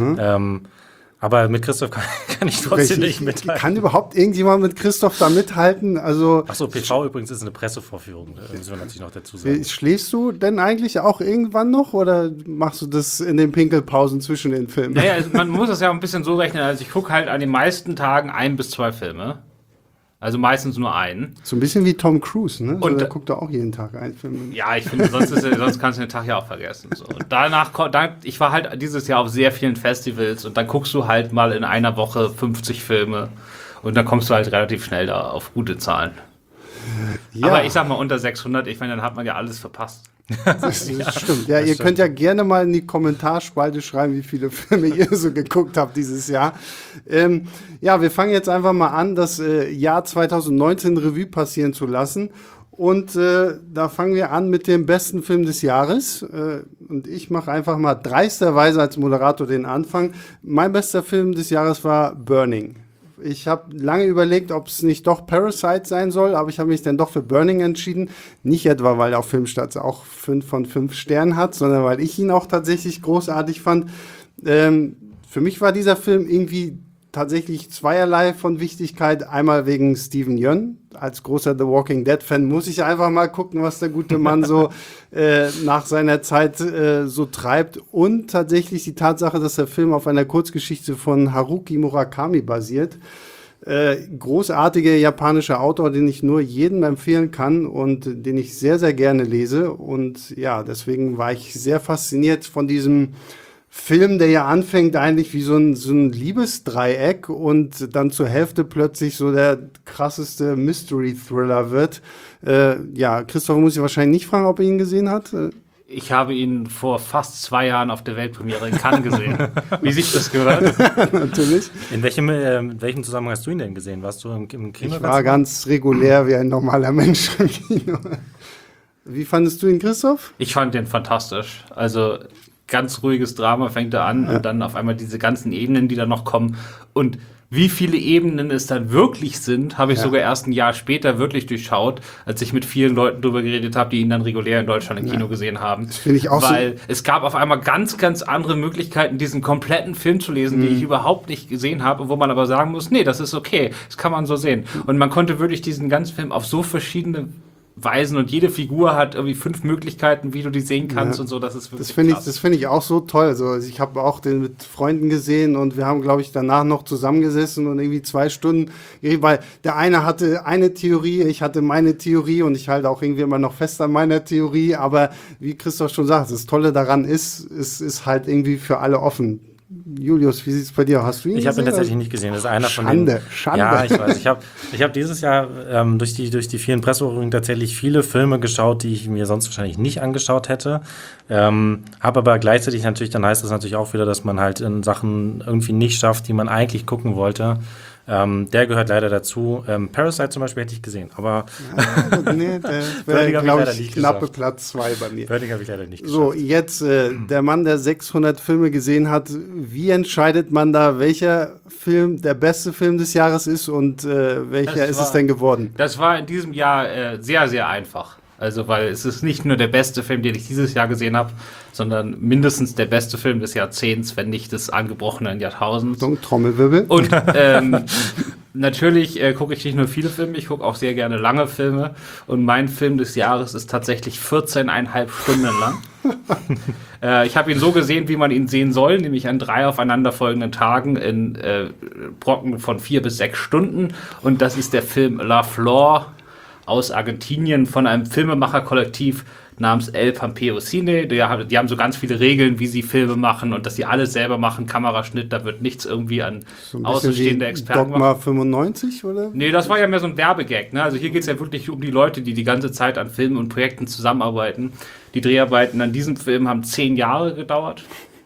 Aber mit Christoph kann ich trotzdem nicht mithalten. Kann überhaupt irgendjemand mit Christoph da mithalten? Also, Achso, PV übrigens ist eine Pressevorführung, müssen wir natürlich noch dazu sagen. Schläfst du denn eigentlich auch irgendwann noch oder machst du das in den Pinkelpausen zwischen den Filmen? Naja, also man muss das ja ein bisschen so rechnen. Also ich gucke halt an den meisten Tagen 1 bis 2 Filme. Also meistens nur einen. So ein bisschen wie Tom Cruise, ne? Und der guckt da auch jeden Tag einen Film. Ja, ich finde, sonst kannst du den Tag ja auch vergessen. So. Und ich war halt dieses Jahr auf sehr vielen Festivals und dann guckst du halt mal in einer Woche 50 Filme und dann kommst du halt relativ schnell da auf gute Zahlen. Ja. Aber ich sag mal unter 600, ich meine, dann hat man ja alles verpasst. Das stimmt. Ja, ihr könnt ja gerne mal in die Kommentarspalte schreiben, wie viele Filme ihr so geguckt habt dieses Jahr. Ja, wir fangen jetzt einfach mal an, das Jahr 2019 Revue passieren zu lassen. Und da fangen wir an mit dem besten Film des Jahres. Und ich mache einfach mal dreisterweise als Moderator den Anfang. Mein bester Film des Jahres war Burning. Ich habe lange überlegt, ob es nicht doch Parasite sein soll, aber ich habe mich dann doch für Burning entschieden. Nicht etwa, weil auf Filmstarts auch 5 von 5 Sternen hat, sondern weil ich ihn auch tatsächlich großartig fand. Für mich war dieser Film irgendwie tatsächlich zweierlei von Wichtigkeit. Einmal wegen Steven Yeun. Als großer The Walking Dead-Fan muss ich einfach mal gucken, was der gute Mann so nach seiner Zeit so treibt. Und tatsächlich die Tatsache, dass der Film auf einer Kurzgeschichte von Haruki Murakami basiert. Großartiger japanischer Autor, den ich nur jedem empfehlen kann und den ich sehr, sehr gerne lese. Und ja, deswegen war ich sehr fasziniert von diesem Film, der ja anfängt eigentlich wie so ein Liebesdreieck und dann zur Hälfte plötzlich so der krasseste Mystery-Thriller wird. Ja, Christoph muss ich wahrscheinlich nicht fragen, ob er ihn gesehen hat. Ich habe ihn vor fast 2 Jahren auf der Weltpremiere in Cannes gesehen. Wie sich das gehört? Natürlich. In welchem Zusammenhang hast du ihn denn gesehen? Warst du im Kino? Ich war ganz regulär wie ein normaler Mensch im Kino. Wie fandest du ihn, Christoph? Ich fand den fantastisch. Also ganz ruhiges Drama fängt er an und dann auf einmal diese ganzen Ebenen, die da noch kommen. Und wie viele Ebenen es dann wirklich sind, habe ich sogar erst ein Jahr später wirklich durchschaut, als ich mit vielen Leuten drüber geredet habe, die ihn dann regulär in Deutschland im Kino gesehen haben. Das finde ich auch Weil es gab auf einmal ganz, ganz andere Möglichkeiten, diesen kompletten Film zu lesen, die ich überhaupt nicht gesehen habe, wo man aber sagen muss, nee, das ist okay, das kann man so sehen. Und man konnte wirklich diesen ganzen Film auf so verschiedene Weisen und jede Figur hat irgendwie 5 Möglichkeiten, wie du die sehen kannst und so. Das ist wirklich das finde ich auch so toll. Also ich habe auch den mit Freunden gesehen und wir haben, glaube ich, danach noch zusammengesessen und irgendwie 2 Stunden, weil der eine hatte eine Theorie, ich hatte meine Theorie und ich halte auch irgendwie immer noch fest an meiner Theorie. Aber wie Christoph schon sagt, das Tolle daran ist, es ist halt irgendwie für alle offen. Julius, wie sieht es bei dir aus? Hast du ihn Ich habe ihn tatsächlich nicht gesehen. Das ist einer von den. Schande. Ja, ich weiß. Ich hab dieses Jahr durch die vielen Pressevorführungen tatsächlich viele Filme geschaut, die ich mir sonst wahrscheinlich nicht angeschaut hätte. Habe aber gleichzeitig natürlich, dann heißt das natürlich auch wieder, dass man halt in Sachen irgendwie nicht schafft, die man eigentlich gucken wollte. Der gehört leider dazu. Parasite zum Beispiel hätte ich gesehen, aber Nee, der Vertigo wäre, hab ich glaube leider ich, nicht knappe geschafft. Platz 2 bei mir. Vertigo habe ich leider nicht So, geschafft. jetzt der Mann, der 600 Filme gesehen hat. Wie entscheidet man da, welcher Film der beste Film des Jahres ist und welcher Das ist war- es denn geworden? Das war in diesem Jahr sehr, sehr einfach. Also, weil es ist nicht nur der beste Film, den ich dieses Jahr gesehen habe, sondern mindestens der beste Film des Jahrzehnts, wenn nicht des angebrochenen Jahrtausends. So ein Trommelwirbel. Und natürlich gucke ich nicht nur viele Filme, ich gucke auch sehr gerne lange Filme. Und mein Film des Jahres ist tatsächlich 14,5 Stunden lang. Ich habe ihn so gesehen, wie man ihn sehen soll, nämlich an 3 aufeinanderfolgenden Tagen in Brocken von 4 bis 6 Stunden. Und das ist der Film La Flor aus Argentinien von einem Filmemacherkollektiv namens El Pompeo Cine. Die haben so ganz viele Regeln, wie sie Filme machen und dass sie alles selber machen, Kameraschnitt, da wird nichts irgendwie an So ein bisschen außenstehende wie Experten gemacht. Dogma 95, oder? Nee, das war ja mehr so ein Werbegag. Ne? Also hier geht es ja wirklich um die Leute, die ganze Zeit an Filmen und Projekten zusammenarbeiten. Die Dreharbeiten an diesem Film haben 10 Jahre gedauert.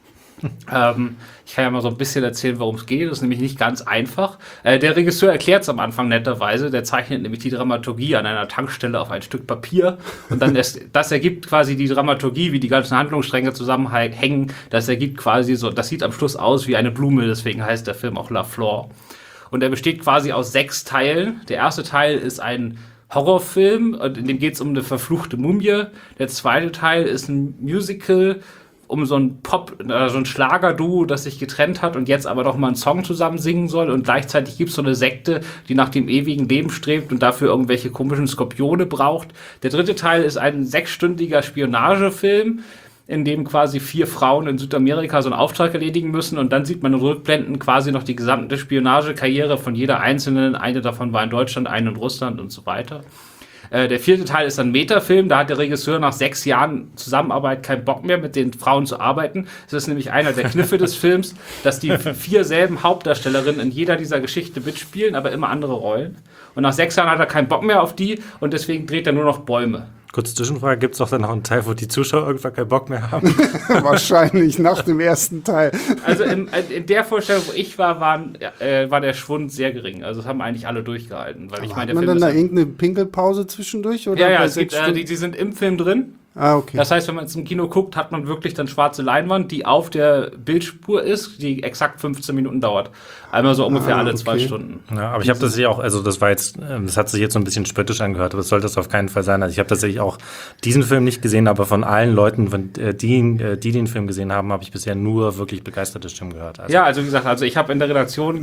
Ich kann ja mal so ein bisschen erzählen, worum es geht. Das ist nämlich nicht ganz einfach. Der Regisseur erklärt es am Anfang netterweise. Der zeichnet nämlich die Dramaturgie an einer Tankstelle auf ein Stück Papier. Und dann das ergibt quasi die Dramaturgie, wie die ganzen Handlungsstränge zusammenhängen. Das ergibt quasi so, das sieht am Schluss aus wie eine Blume. Deswegen heißt der Film auch La Flor. Und er besteht quasi aus 6 Teilen. Der erste Teil ist ein Horrorfilm, und in dem geht es um eine verfluchte Mumie. Der zweite Teil ist ein Musical um so ein so ein Schlagerduo, das sich getrennt hat und jetzt aber doch mal einen Song zusammen singen soll. Und gleichzeitig gibt es so eine Sekte, die nach dem ewigen Leben strebt und dafür irgendwelche komischen Skorpione braucht. Der dritte Teil ist ein 6-stündiger Spionagefilm, in dem quasi 4 Frauen in Südamerika so einen Auftrag erledigen müssen. Und dann sieht man in Rückblenden quasi noch die gesamte Spionagekarriere von jeder einzelnen. Eine davon war in Deutschland, eine in Russland und so weiter. Der 4. Teil ist ein Metafilm. Da hat der Regisseur nach 6 Jahren Zusammenarbeit keinen Bock mehr, mit den Frauen zu arbeiten. Das ist nämlich einer der Kniffe des Films, dass die 4 selben Hauptdarstellerinnen in jeder dieser Geschichte mitspielen, aber immer andere Rollen. Und nach 6 Jahren hat er keinen Bock mehr auf die und deswegen dreht er nur noch Bäume. Kurze Zwischenfrage, gibt es doch dann noch einen Teil, wo die Zuschauer irgendwann keinen Bock mehr haben? Wahrscheinlich nach dem ersten Teil. Also in der Vorstellung, wo ich war, war der Schwund sehr gering. Also das haben eigentlich alle durchgehalten. Weil ich meine, Hat der man Film dann da ist irgendeine Pinkelpause zwischendurch? Oder ja, bei es gibt, 6 Stunden? die sind im Film drin. Ah, okay. Das heißt, wenn man jetzt im Kino guckt, hat man wirklich dann schwarze Leinwand, die auf der Bildspur ist, die exakt 15 Minuten dauert. Einmal so ungefähr alle 2 okay. Stunden. Ja, aber ich habe das ja auch, also das war jetzt, das hat sich jetzt so ein bisschen spöttisch angehört, aber das sollte es auf keinen Fall sein. Also ich habe tatsächlich auch diesen Film nicht gesehen, aber von allen Leuten, die den Film gesehen haben, habe ich bisher nur wirklich begeisterte Stimmen gehört. Also, Ja, also wie gesagt, ich habe in der Redaktion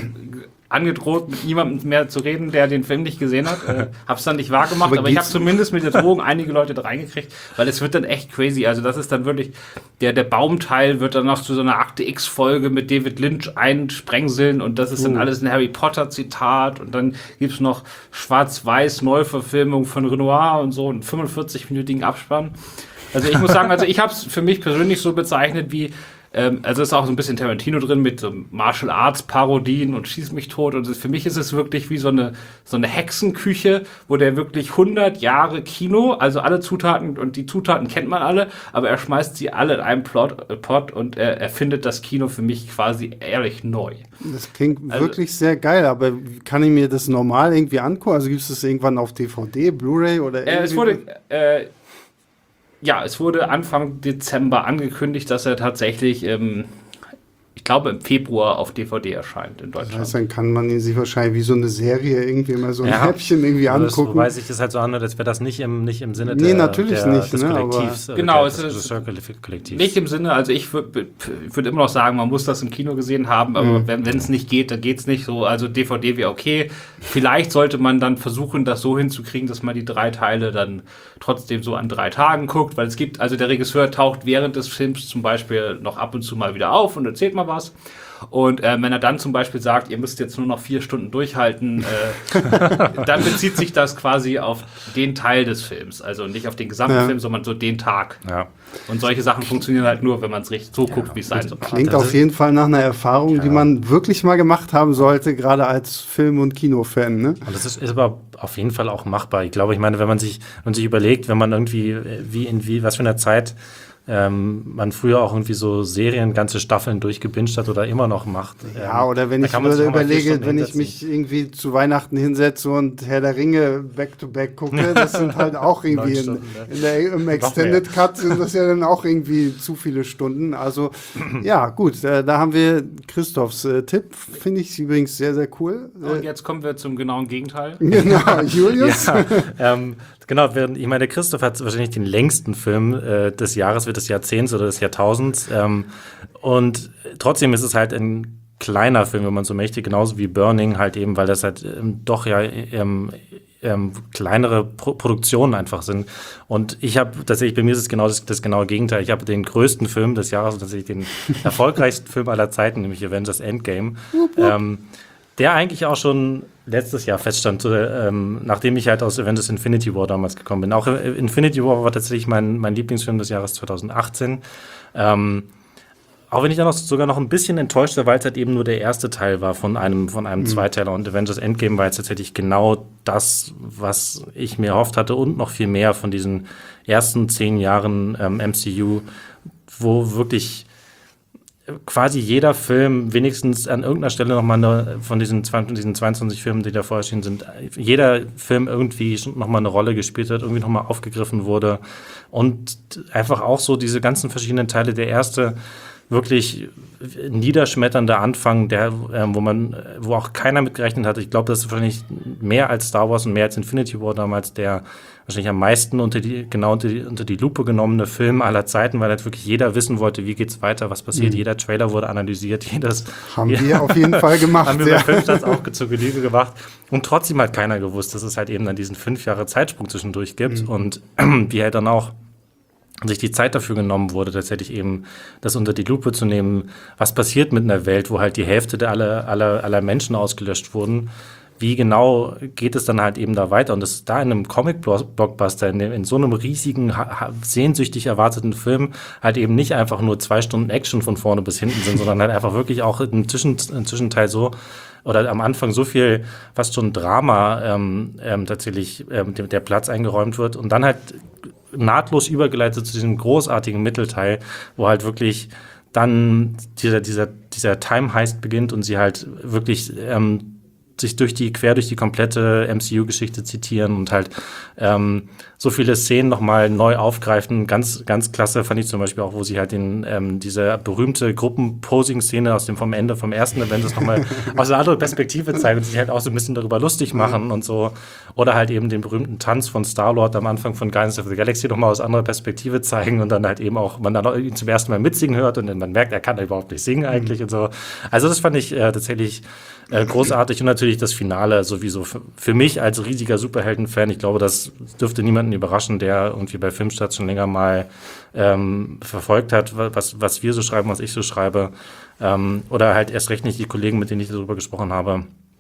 angedroht, mit niemandem mehr zu reden, der den Film nicht gesehen hat. Hab's dann nicht wahr gemacht, aber ich habe zumindest mit der Drohung einige Leute da reingekriegt, weil es wird dann echt crazy. Also das ist dann wirklich, der Baumteil wird dann noch zu so einer Akte X-Folge mit David Lynch einsprengseln und das ist dann alles ein Harry Potter-Zitat und dann gibt's noch Schwarz-Weiß Neuverfilmung von Renoir und so einen 45-minütigen Abspann. Also ich muss sagen, ich habe es für mich persönlich so bezeichnet wie also ist auch so ein bisschen Tarantino drin mit so Martial Arts Parodien und Schieß mich tot. Und für mich ist es wirklich wie so eine Hexenküche, wo der wirklich 100 Jahre Kino, also alle Zutaten, und die Zutaten kennt man alle, aber er schmeißt sie alle in einen Pot und er erfindet das Kino für mich quasi ehrlich neu. Das klingt wirklich sehr geil, aber kann ich mir das normal irgendwie angucken? Also gibt es das irgendwann auf DVD, Blu-ray oder irgendwie? Es wurde Anfang Dezember angekündigt, dass er tatsächlich, ich glaube, im Februar auf DVD erscheint in Deutschland. Das heißt, dann kann man ihn sich wahrscheinlich wie so eine Serie irgendwie mal so ein Ja. Häppchen irgendwie angucken. Wobei sich das halt so anhört, als wäre das nicht im Sinne Nee, natürlich nicht, des ne, Kollektivs. Genau, des es ist Regisseur-Kollektivs. Nicht im Sinne, also ich würd immer noch sagen, man muss das im Kino gesehen haben, aber wenn es nicht geht, dann geht's nicht so. Also DVD wäre okay. Vielleicht sollte man dann versuchen, das so hinzukriegen, dass man die 3 Teile dann trotzdem so an 3 Tagen guckt, weil es gibt, also der Regisseur taucht während des Films zum Beispiel noch ab und zu mal wieder auf und erzählt mal was. Und wenn er dann zum Beispiel sagt, ihr müsst jetzt nur noch 4 Stunden durchhalten, dann bezieht sich das quasi auf den Teil des Films. Also nicht auf den gesamten Film, sondern so den Tag. Ja. Und solche Sachen funktionieren halt nur, wenn man es richtig so guckt, wie es sein soll. Klingt auf jeden Fall nach einer Erfahrung, die man wirklich mal gemacht haben sollte, gerade als Film- und Kinofan. Ne? Und das ist aber auf jeden Fall auch machbar. Ich glaube, wenn man sich überlegt, wenn man irgendwie, was für eine Zeit man früher auch irgendwie so Serien, ganze Staffeln durchgebinged hat oder immer noch macht. Ja, oder wenn da ich kann man sich würde auch mal 4 überlege, Stunden wenn ich hinsetzen. mich irgendwie zu Weihnachten hinsetze und Herr der Ringe back-to-back gucke, das sind halt auch irgendwie 9 Stunden, im Extended Cut sind das ja dann auch irgendwie zu viele Stunden. Also ja, gut, da haben wir Christophs Tipp, finde ich übrigens sehr, sehr cool. Und jetzt kommen wir zum genauen Gegenteil. Genau, Julius. Ja, genau, ich meine, der Christoph hat wahrscheinlich den längsten Film des Jahres, des Jahrzehnts oder des Jahrtausends. Und trotzdem ist es halt ein kleiner Film, wenn man so möchte, genauso wie Burning, halt eben, weil das halt doch ja kleinere Produktionen einfach sind. Und ich habe tatsächlich, bei mir ist es genau das genaue Gegenteil. Ich habe den größten Film des Jahres, tatsächlich den erfolgreichsten Film aller Zeiten, nämlich Avengers Endgame. Der eigentlich auch schon letztes Jahr feststand, nachdem ich halt aus Avengers Infinity War damals gekommen bin. Auch Infinity War war tatsächlich mein Lieblingsfilm des Jahres 2018. Auch wenn ich dann sogar noch ein bisschen enttäuscht war, weil es halt eben nur der erste Teil war von einem Zweiteiler. Und Avengers Endgame war jetzt tatsächlich genau das, was ich mir erhofft hatte und noch viel mehr von diesen ersten 10 Jahren MCU, wo wirklich quasi jeder Film wenigstens an irgendeiner Stelle nochmal von diesen 22 Filmen, die da vorher erschienen sind, jeder Film irgendwie nochmal eine Rolle gespielt hat, irgendwie nochmal aufgegriffen wurde. Und einfach auch so diese ganzen verschiedenen Teile. Der erste wirklich niederschmetternde Anfang, wo auch keiner mit gerechnet hat. Ich glaube, das ist wahrscheinlich mehr als Star Wars und mehr als Infinity War damals der wahrscheinlich am meisten unter die Lupe genommene Film aller Zeiten, weil halt wirklich jeder wissen wollte, wie geht's weiter, was passiert. Jeder Trailer wurde analysiert, Haben wir auf jeden Fall gemacht. haben wir bei Filmstarts auch zur Genüge gemacht. Und trotzdem hat keiner gewusst, dass es halt eben dann diesen 5 Jahre Zeitsprung zwischendurch gibt und wie halt dann auch sich die Zeit dafür genommen wurde, tatsächlich eben das unter die Lupe zu nehmen, was passiert mit einer Welt, wo halt die Hälfte aller Menschen ausgelöscht wurden. Wie genau geht es dann halt eben da weiter? Und das ist da in einem Comic-Blockbuster, in so einem riesigen, sehnsüchtig erwarteten Film halt eben nicht einfach nur 2 Stunden Action von vorne bis hinten sind, sondern halt einfach wirklich auch im Zwischenteil so oder am Anfang so viel fast schon Drama tatsächlich der Platz eingeräumt wird und dann halt nahtlos übergeleitet zu diesem großartigen Mittelteil, wo halt wirklich dann dieser Time-Heist beginnt und sie halt wirklich sich quer durch die komplette MCU-Geschichte zitieren und halt so viele Szenen nochmal neu aufgreifen. Ganz, ganz klasse fand ich zum Beispiel auch, wo sie halt diese berühmte Gruppenposing-Szene vom ersten Avengers nochmal aus einer anderen Perspektive zeigen und sich halt auch so ein bisschen darüber lustig machen und so. Oder halt eben den berühmten Tanz von Star-Lord am Anfang von Guardians of the Galaxy nochmal aus anderer Perspektive zeigen und dann halt eben auch, man dann auch ihn zum ersten Mal mitsingen hört und dann man merkt, er kann überhaupt nicht singen eigentlich und so. Also das fand ich tatsächlich großartig und natürlich das Finale sowieso für mich als riesiger Superhelden-Fan. Ich glaube, das dürfte niemanden überraschen, der irgendwie bei Filmstarts schon länger mal verfolgt hat, was wir so schreiben, was ich so schreibe. Oder halt erst recht nicht die Kollegen, mit denen ich darüber gesprochen habe.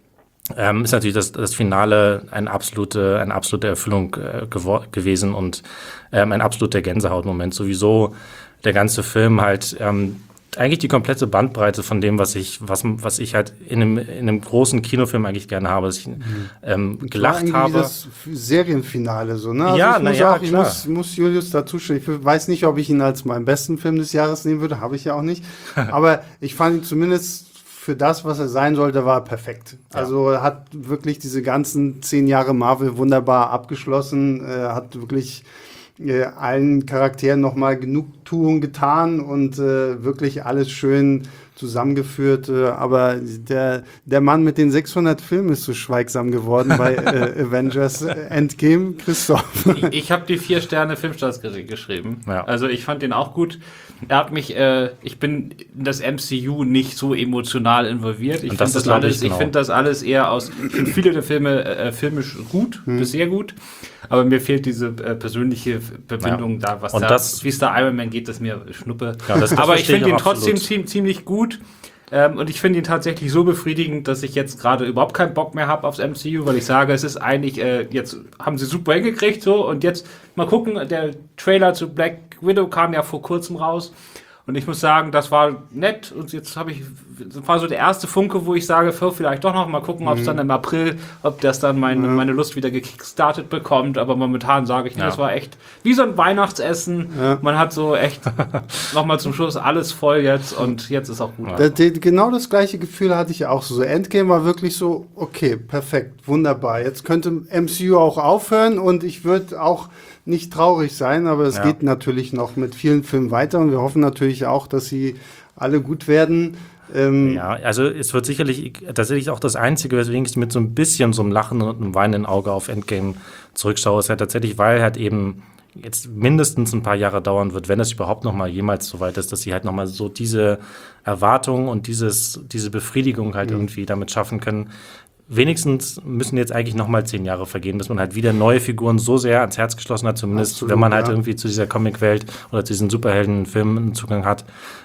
Ist natürlich das Finale eine absolute Erfüllung gewesen und ein absoluter Gänsehautmoment. Sowieso der ganze Film halt eigentlich die komplette Bandbreite von dem, was ich halt in einem großen Kinofilm eigentlich gerne habe, dass ich gelacht habe. Das Serienfinale so, ne? Also Ja, ich muss Julius dazu stellen. Ich weiß nicht, ob ich ihn als meinen besten Film des Jahres nehmen würde, habe ich ja auch nicht. Aber ich fand ihn zumindest für das, was er sein sollte, war er perfekt. Ja. Also er hat wirklich diese ganzen 10 Jahre Marvel wunderbar abgeschlossen, hat wirklich allen Charakteren nochmal Genugtuung getan und wirklich alles schön zusammengeführt. Aber der Mann mit den 600 Filmen ist so schweigsam geworden bei Avengers Endgame. Christoph. Ich habe die 4 Sterne Filmstarts geschrieben. Ja. Also ich fand den auch gut. Er hat mich, ich bin in das MCU nicht so emotional involviert. Ich finde das alles eher ich finde viele der Filme filmisch gut, bis sehr gut. Aber mir fehlt diese persönliche Verbindung da, wie es da Iron Man geht, das mir Schnuppe. Ja, aber ich finde ihn trotzdem ziemlich gut. Und ich finde ihn tatsächlich so befriedigend, dass ich jetzt gerade überhaupt keinen Bock mehr habe aufs MCU, weil ich sage, es ist eigentlich, jetzt haben sie super hingekriegt so und jetzt mal gucken, der Trailer zu Black Widow kam ja vor kurzem raus und ich muss sagen, das war nett und jetzt habe ich war so der erste Funke, wo ich sage, vielleicht doch noch mal gucken, ob es dann im April, ob das dann meine Lust wieder gekickstartet bekommt. Aber momentan sage ich, das war echt wie so ein Weihnachtsessen. Ja. Man hat so echt noch mal zum Schluss alles voll jetzt und jetzt ist auch gut. Genau das gleiche Gefühl hatte ich auch so. Endgame war wirklich so, okay, perfekt, wunderbar. Jetzt könnte MCU auch aufhören und ich würde auch nicht traurig sein, aber es geht natürlich noch mit vielen Filmen weiter und wir hoffen natürlich auch, dass sie alle gut werden. Also es wird sicherlich tatsächlich auch das Einzige, weswegen ich mit so ein bisschen so einem Lachen und einem weinenden Auge auf Endgame zurückschaue, ist halt tatsächlich, weil halt eben jetzt mindestens ein paar Jahre dauern wird, wenn es überhaupt noch mal jemals so weit ist, dass sie halt noch mal so diese Erwartung und diese Befriedigung halt irgendwie damit schaffen können. Wenigstens müssen jetzt eigentlich noch mal 10 Jahre vergehen, bis man halt wieder neue Figuren so sehr ans Herz geschlossen hat, zumindest absolut, wenn man halt irgendwie zu dieser Comicwelt oder zu diesen Superheldenfilmen einen Zugang hat.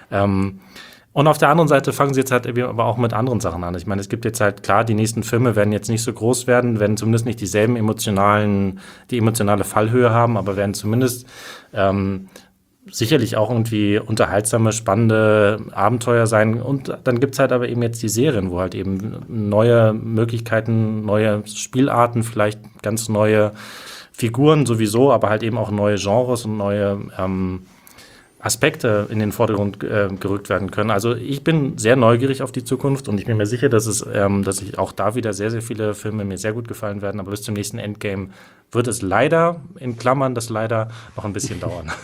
Und auf der anderen Seite fangen sie jetzt halt aber auch mit anderen Sachen an. Ich meine, es gibt jetzt halt, klar, die nächsten Filme werden jetzt nicht so groß werden, werden zumindest nicht die emotionale Fallhöhe haben, aber werden zumindest sicherlich auch irgendwie unterhaltsame, spannende Abenteuer sein. Und dann gibt's halt aber eben jetzt die Serien, wo halt eben neue Möglichkeiten, neue Spielarten, vielleicht ganz neue Figuren sowieso, aber halt eben auch neue Genres und neue Aspekte in den Vordergrund gerückt werden können. Also ich bin sehr neugierig auf die Zukunft und ich bin mir sicher, dass ich auch da wieder sehr, sehr viele Filme mir sehr gut gefallen werden. Aber bis zum nächsten Endgame wird es leider, in Klammern, das leider noch ein bisschen dauern.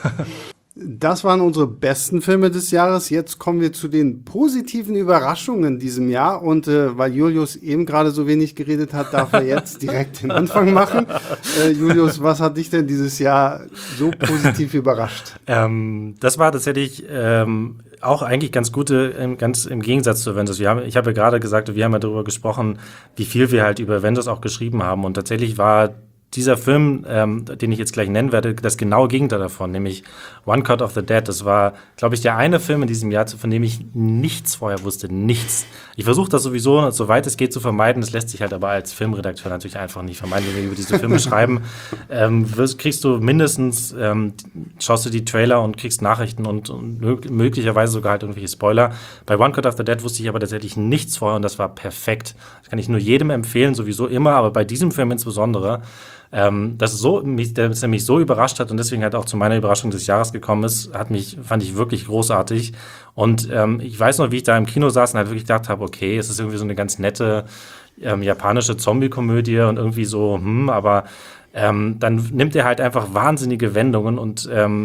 Das waren unsere besten Filme des Jahres. Jetzt kommen wir zu den positiven Überraschungen diesem Jahr. Und weil Julius eben gerade so wenig geredet hat, darf er jetzt direkt den Anfang machen. Julius, was hat dich denn dieses Jahr so positiv überrascht? Das war tatsächlich auch eigentlich ganz gute, ganz im Gegensatz zu Avengers. Ich habe ja gerade gesagt, wir haben ja darüber gesprochen, wie viel wir halt über Avengers auch geschrieben haben. Und tatsächlich war dieser Film, den ich jetzt gleich nennen werde, das genaue Gegenteil davon, nämlich One Cut of the Dead. Das war, glaube ich, der eine Film in diesem Jahr, von dem ich nichts vorher wusste. Nichts. Ich versuche das sowieso, soweit es geht, zu vermeiden. Das lässt sich halt aber als Filmredakteur natürlich einfach nicht vermeiden, wenn wir über diese Filme schreiben. Kriegst du mindestens, schaust du die Trailer und kriegst Nachrichten und möglicherweise sogar halt irgendwelche Spoiler. Bei One Cut of the Dead wusste ich aber tatsächlich nichts vorher und das war perfekt. Das kann ich nur jedem empfehlen, sowieso immer, aber bei diesem Film insbesondere. Dass er mich so überrascht hat und deswegen halt auch zu meiner Überraschung des Jahres gekommen ist, fand ich wirklich großartig. Und ich weiß noch, wie ich da im Kino saß und halt wirklich gedacht habe, okay, es ist irgendwie so eine ganz nette japanische Zombie-Komödie und irgendwie so, aber dann nimmt er halt einfach wahnsinnige Wendungen und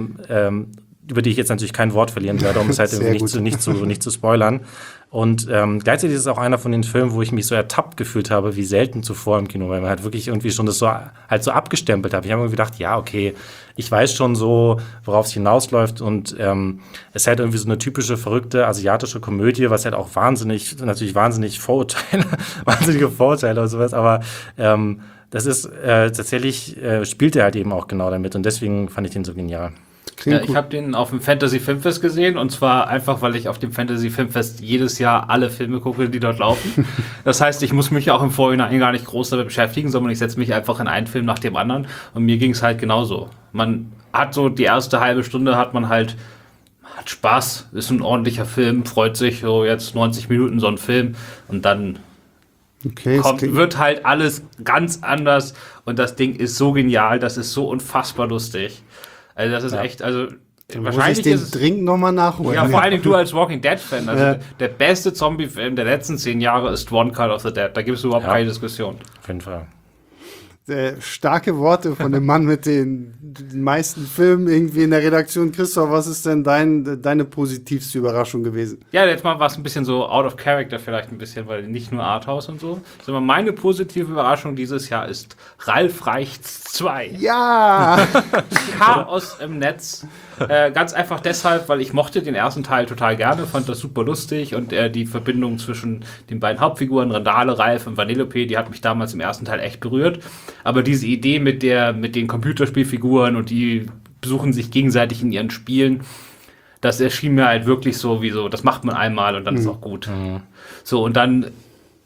über die ich jetzt natürlich kein Wort verlieren werde, um es halt irgendwie nicht zu spoilern. Und gleichzeitig ist es auch einer von den Filmen, wo ich mich so ertappt gefühlt habe, wie selten zuvor im Kino, weil man halt wirklich irgendwie schon das so abgestempelt hat. Ich habe irgendwie gedacht, ja, okay, ich weiß schon so, worauf es hinausläuft und es ist halt irgendwie so eine typische, verrückte asiatische Komödie, was halt auch wahnsinnig wahnsinnige Vorurteile und sowas, aber das ist tatsächlich, spielt er halt eben auch genau damit und deswegen fand ich den so genial. Ja, ich habe den auf dem Fantasy Filmfest gesehen und zwar einfach, weil ich auf dem Fantasy Filmfest jedes Jahr alle Filme gucke, die dort laufen. Das heißt, ich muss mich auch im Vorhinein gar nicht groß damit beschäftigen, sondern ich setze mich einfach in einen Film nach dem anderen und mir ging es halt genauso. Man hat so die erste halbe Stunde hat Spaß, ist ein ordentlicher Film, freut sich, so jetzt 90 Minuten so ein Film und dann wird halt alles ganz anders und das Ding ist so genial, das ist so unfassbar lustig. Also das ist echt, also dann wahrscheinlich muss ich den dringend nochmal nachholen. Ja, vor allem du als Walking Dead-Fan. Also der beste Zombie-Film der letzten 10 Jahre ist One Cut of the Dead. Da gibt es überhaupt keine Diskussion. Auf jeden Fall. Starke Worte von dem Mann mit den meisten Filmen irgendwie in der Redaktion. Christoph, was ist denn deine positivste Überraschung gewesen? Ja, jetzt mal war es ein bisschen so out of character vielleicht ein bisschen, weil nicht nur Arthouse und so. Sondern meine positive Überraschung dieses Jahr ist Ralf Reichts 2. Ja! Chaos im Netz. Ganz einfach deshalb, weil ich mochte den ersten Teil total gerne, fand das super lustig und die Verbindung zwischen den beiden Hauptfiguren, Randale, Ralf und Vanellope, die hat mich damals im ersten Teil echt berührt. Aber diese Idee mit den Computerspielfiguren und die besuchen sich gegenseitig in ihren Spielen, das erschien mir halt wirklich so wie so, das macht man einmal und dann ist auch gut. So, und dann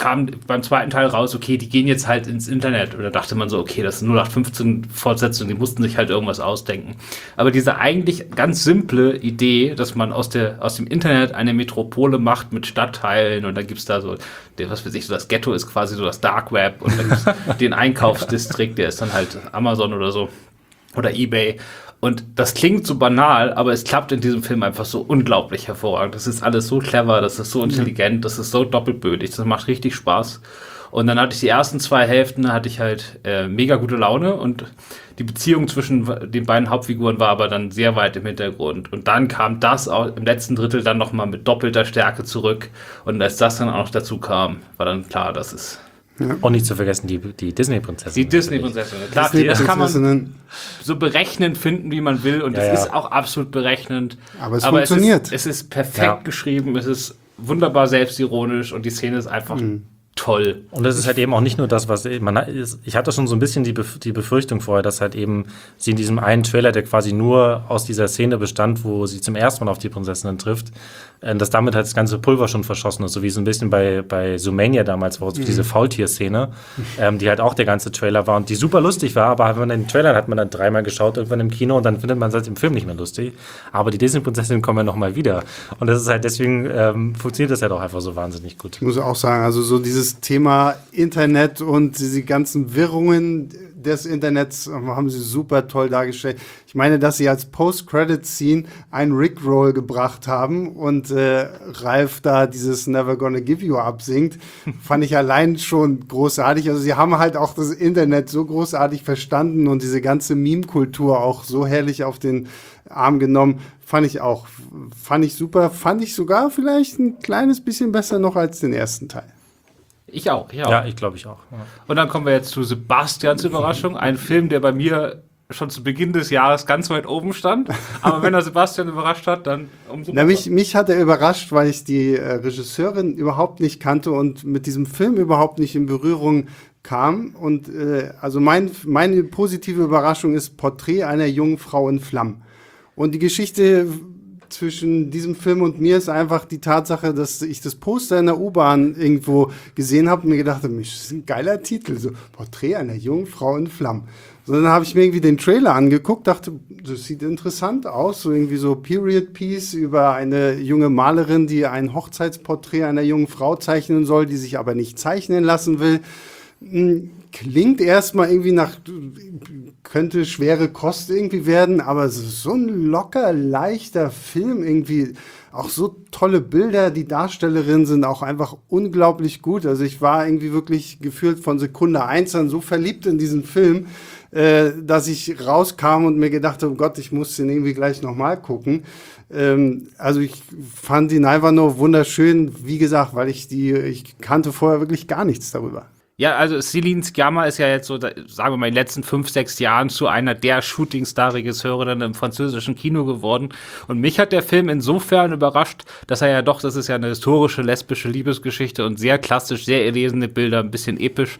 kam beim zweiten Teil raus, okay, die gehen jetzt halt ins Internet. Und da dachte man so, okay, das sind 0815-Fortsetzungen, die mussten sich halt irgendwas ausdenken. Aber diese eigentlich ganz simple Idee, dass man aus dem Internet eine Metropole macht mit Stadtteilen und dann gibt's da so, was weiß ich, so das Ghetto ist quasi so das Dark Web und dann gibt's den Einkaufsdistrikt, der ist dann halt Amazon oder so oder eBay. Und das klingt so banal, aber es klappt in diesem Film einfach so unglaublich hervorragend. Das ist alles so clever, das ist so intelligent, das ist so doppelbödig, das macht richtig Spaß. Und dann hatte ich die ersten 2 Hälften, hatte ich halt mega gute Laune und die Beziehung zwischen den beiden Hauptfiguren war aber dann sehr weit im Hintergrund. Und dann kam das auch im letzten Drittel dann nochmal mit doppelter Stärke zurück. Und als das dann auch noch dazu kam, war dann klar, dass es... Ja. Und nicht zu vergessen die Disney-Prinzessin. Die Disney-Prinzessin. Klar, das kann man so berechnend finden, wie man will. Und es ist auch absolut berechnend. Aber es funktioniert. Es ist perfekt geschrieben, es ist wunderbar selbstironisch und die Szene ist einfach toll. Und das ist halt eben auch nicht nur das, was ich hatte schon so ein bisschen die Befürchtung vorher, dass halt eben sie in diesem einen Trailer, der quasi nur aus dieser Szene bestand, wo sie zum ersten Mal auf die Prinzessin trifft, dass damit halt das ganze Pulver schon verschossen ist, so wie so ein bisschen bei Zoomania damals war, diese Faultier-Szene, die halt auch der ganze Trailer war und die super lustig war, aber wenn man den Trailer hat man dann 3-mal geschaut irgendwann im Kino und dann findet man es halt im Film nicht mehr lustig. Aber die Disney-Prinzessin kommen ja nochmal wieder. Und das ist halt deswegen funktioniert das halt auch einfach so wahnsinnig gut. Ich muss auch sagen, also so dieses Thema Internet und diese ganzen Wirrungen des Internets haben sie super toll dargestellt. Ich meine, dass sie als Post-Credit-Scene einen Rickroll gebracht haben und Ralph da dieses Never Gonna Give You Up singt, fand ich allein schon großartig. Also sie haben halt auch das Internet so großartig verstanden und diese ganze Meme-Kultur auch so herrlich auf den Arm genommen. Fand ich super. Fand ich sogar vielleicht ein kleines bisschen besser noch als den ersten Teil. Ich auch. Ja, ich glaube ich auch. Ja. Und dann kommen wir jetzt zu Sebastians Überraschung. Ein Film, der bei mir schon zu Beginn des Jahres ganz weit oben stand. Aber wenn er Sebastian überrascht hat, dann umso besser. Mich hat er überrascht, weil ich die Regisseurin überhaupt nicht kannte und mit diesem Film überhaupt nicht in Berührung kam. Und also meine positive Überraschung ist Porträt einer jungen Frau in Flammen. Und die Geschichte zwischen diesem Film und mir ist einfach die Tatsache, dass ich das Poster in der U-Bahn irgendwo gesehen habe und mir gedacht habe, das ist ein geiler Titel, so Porträt einer jungen Frau in Flammen. So, dann habe ich mir irgendwie den Trailer angeguckt, dachte, das sieht interessant aus, so irgendwie so Period Piece über eine junge Malerin, die ein Hochzeitsporträt einer jungen Frau zeichnen soll, die sich aber nicht zeichnen lassen will. Klingt erstmal irgendwie könnte schwere Kost irgendwie werden, aber es ist so ein locker, leichter Film irgendwie, auch so tolle Bilder, die Darstellerinnen sind auch einfach unglaublich gut, also ich war irgendwie wirklich gefühlt von Sekunde 1 an so verliebt in diesen Film, dass ich rauskam und mir gedacht habe, oh Gott, ich muss den irgendwie gleich nochmal gucken. Also ich fand ihn einfach nur wunderschön, wie gesagt, weil ich kannte vorher wirklich gar nichts darüber. Ja, also Céline Sciamma ist ja jetzt so, sagen wir mal, in den letzten 5-6 Jahren zu einer der Shootingstar-Regisseurinnen im französischen Kino geworden. Und mich hat der Film insofern überrascht, dass er ja doch, das ist ja eine historische lesbische Liebesgeschichte und sehr klassisch, sehr erlesene Bilder, ein bisschen episch,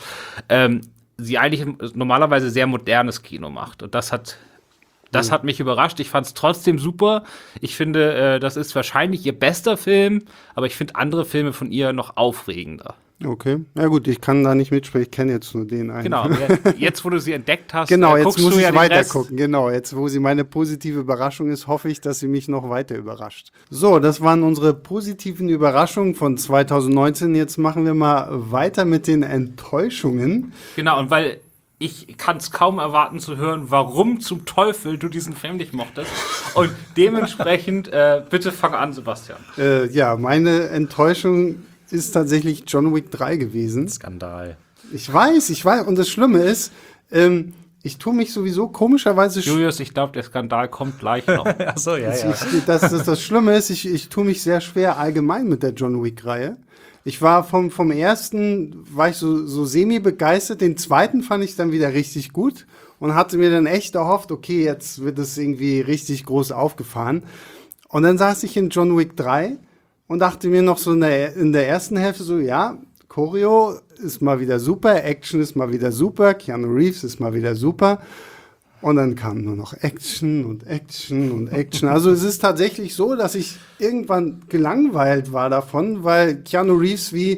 sie eigentlich normalerweise sehr modernes Kino macht. Und das hat mich überrascht. Ich fand es trotzdem super. Ich finde, das ist wahrscheinlich ihr bester Film, aber ich finde andere Filme von ihr noch aufregender. Okay, ja gut, ich kann da nicht mitsprechen, ich kenne jetzt nur den einen. Genau, jetzt wo du sie entdeckt hast, genau, jetzt muss ich ja weiter gucken. Genau, jetzt wo sie meine positive Überraschung ist, hoffe ich, dass sie mich noch weiter überrascht. So, das waren unsere positiven Überraschungen von 2019. Jetzt machen wir mal weiter mit den Enttäuschungen. Genau, und weil ich kann es kaum erwarten zu hören, warum zum Teufel du diesen Film nicht mochtest. Und dementsprechend, bitte fang an, Sebastian. Ja, meine Enttäuschung ist tatsächlich John Wick 3 gewesen. Skandal. Ich weiß. Und das Schlimme ist, ich tue mich sowieso komischerweise... Julius, ich glaube, der Skandal kommt gleich noch. Ach so, ja. Das Schlimme ist, ich tue mich sehr schwer allgemein mit der John Wick-Reihe. Ich war vom ersten, war ich so semi-begeistert. Den zweiten fand ich dann wieder richtig gut und hatte mir dann echt erhofft, okay, jetzt wird es irgendwie richtig groß aufgefahren. Und dann saß ich in John Wick 3 und dachte mir noch so in der ersten Hälfte so, ja, Choreo ist mal wieder super, Action ist mal wieder super, Keanu Reeves ist mal wieder super. Und dann kam nur noch Action und Action und Action. Also es ist tatsächlich so, dass ich irgendwann gelangweilt war davon, weil Keanu Reeves wie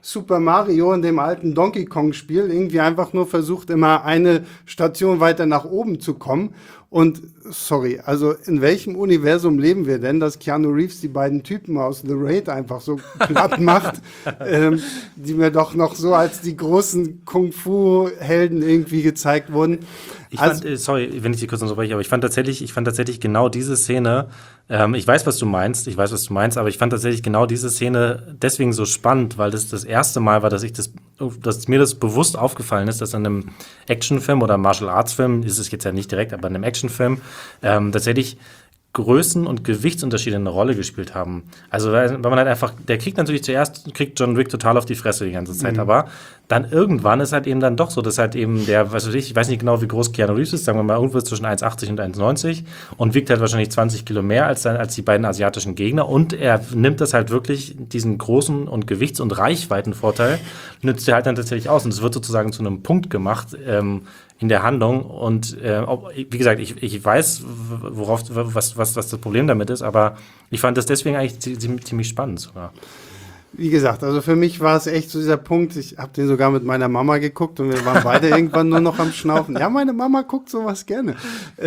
Super Mario in dem alten Donkey Kong-Spiel irgendwie einfach nur versucht, immer eine Station weiter nach oben zu kommen. Und sorry, also in welchem Universum leben wir denn, dass Keanu Reeves die beiden Typen aus The Raid einfach so platt macht, die mir doch noch so als die großen Kung-Fu-Helden irgendwie gezeigt wurden. Ich fand, sorry, wenn ich dich kurz unterbreche, aber ich fand tatsächlich genau diese Szene, ich weiß, was du meinst, aber ich fand tatsächlich genau diese Szene deswegen so spannend, weil das erste Mal war, dass mir das bewusst aufgefallen ist, dass in einem Actionfilm oder Martial Arts Film, ist es jetzt ja nicht direkt, aber in einem Actionfilm, tatsächlich Größen- und Gewichtsunterschiede eine Rolle gespielt haben. Also weil man halt einfach, der kriegt John Wick total auf die Fresse die ganze Zeit, aber dann irgendwann ist halt eben dann doch so, dass halt eben ich weiß nicht genau, wie groß Keanu Reeves ist, sagen wir mal irgendwo zwischen 1,80 und 1,90 und wiegt halt wahrscheinlich 20 Kilo mehr als die beiden asiatischen Gegner und er nimmt das halt wirklich, diesen großen und Gewichts- und Reichweitenvorteil, nützt er halt dann tatsächlich aus und es wird sozusagen zu einem Punkt gemacht, in der Handlung und wie gesagt, ich weiß, was das Problem damit ist, aber ich fand das deswegen eigentlich ziemlich spannend sogar. Wie gesagt, also für mich war es echt so dieser Punkt, ich habe den sogar mit meiner Mama geguckt und wir waren beide irgendwann nur noch am Schnaufen. Ja, meine Mama guckt sowas gerne.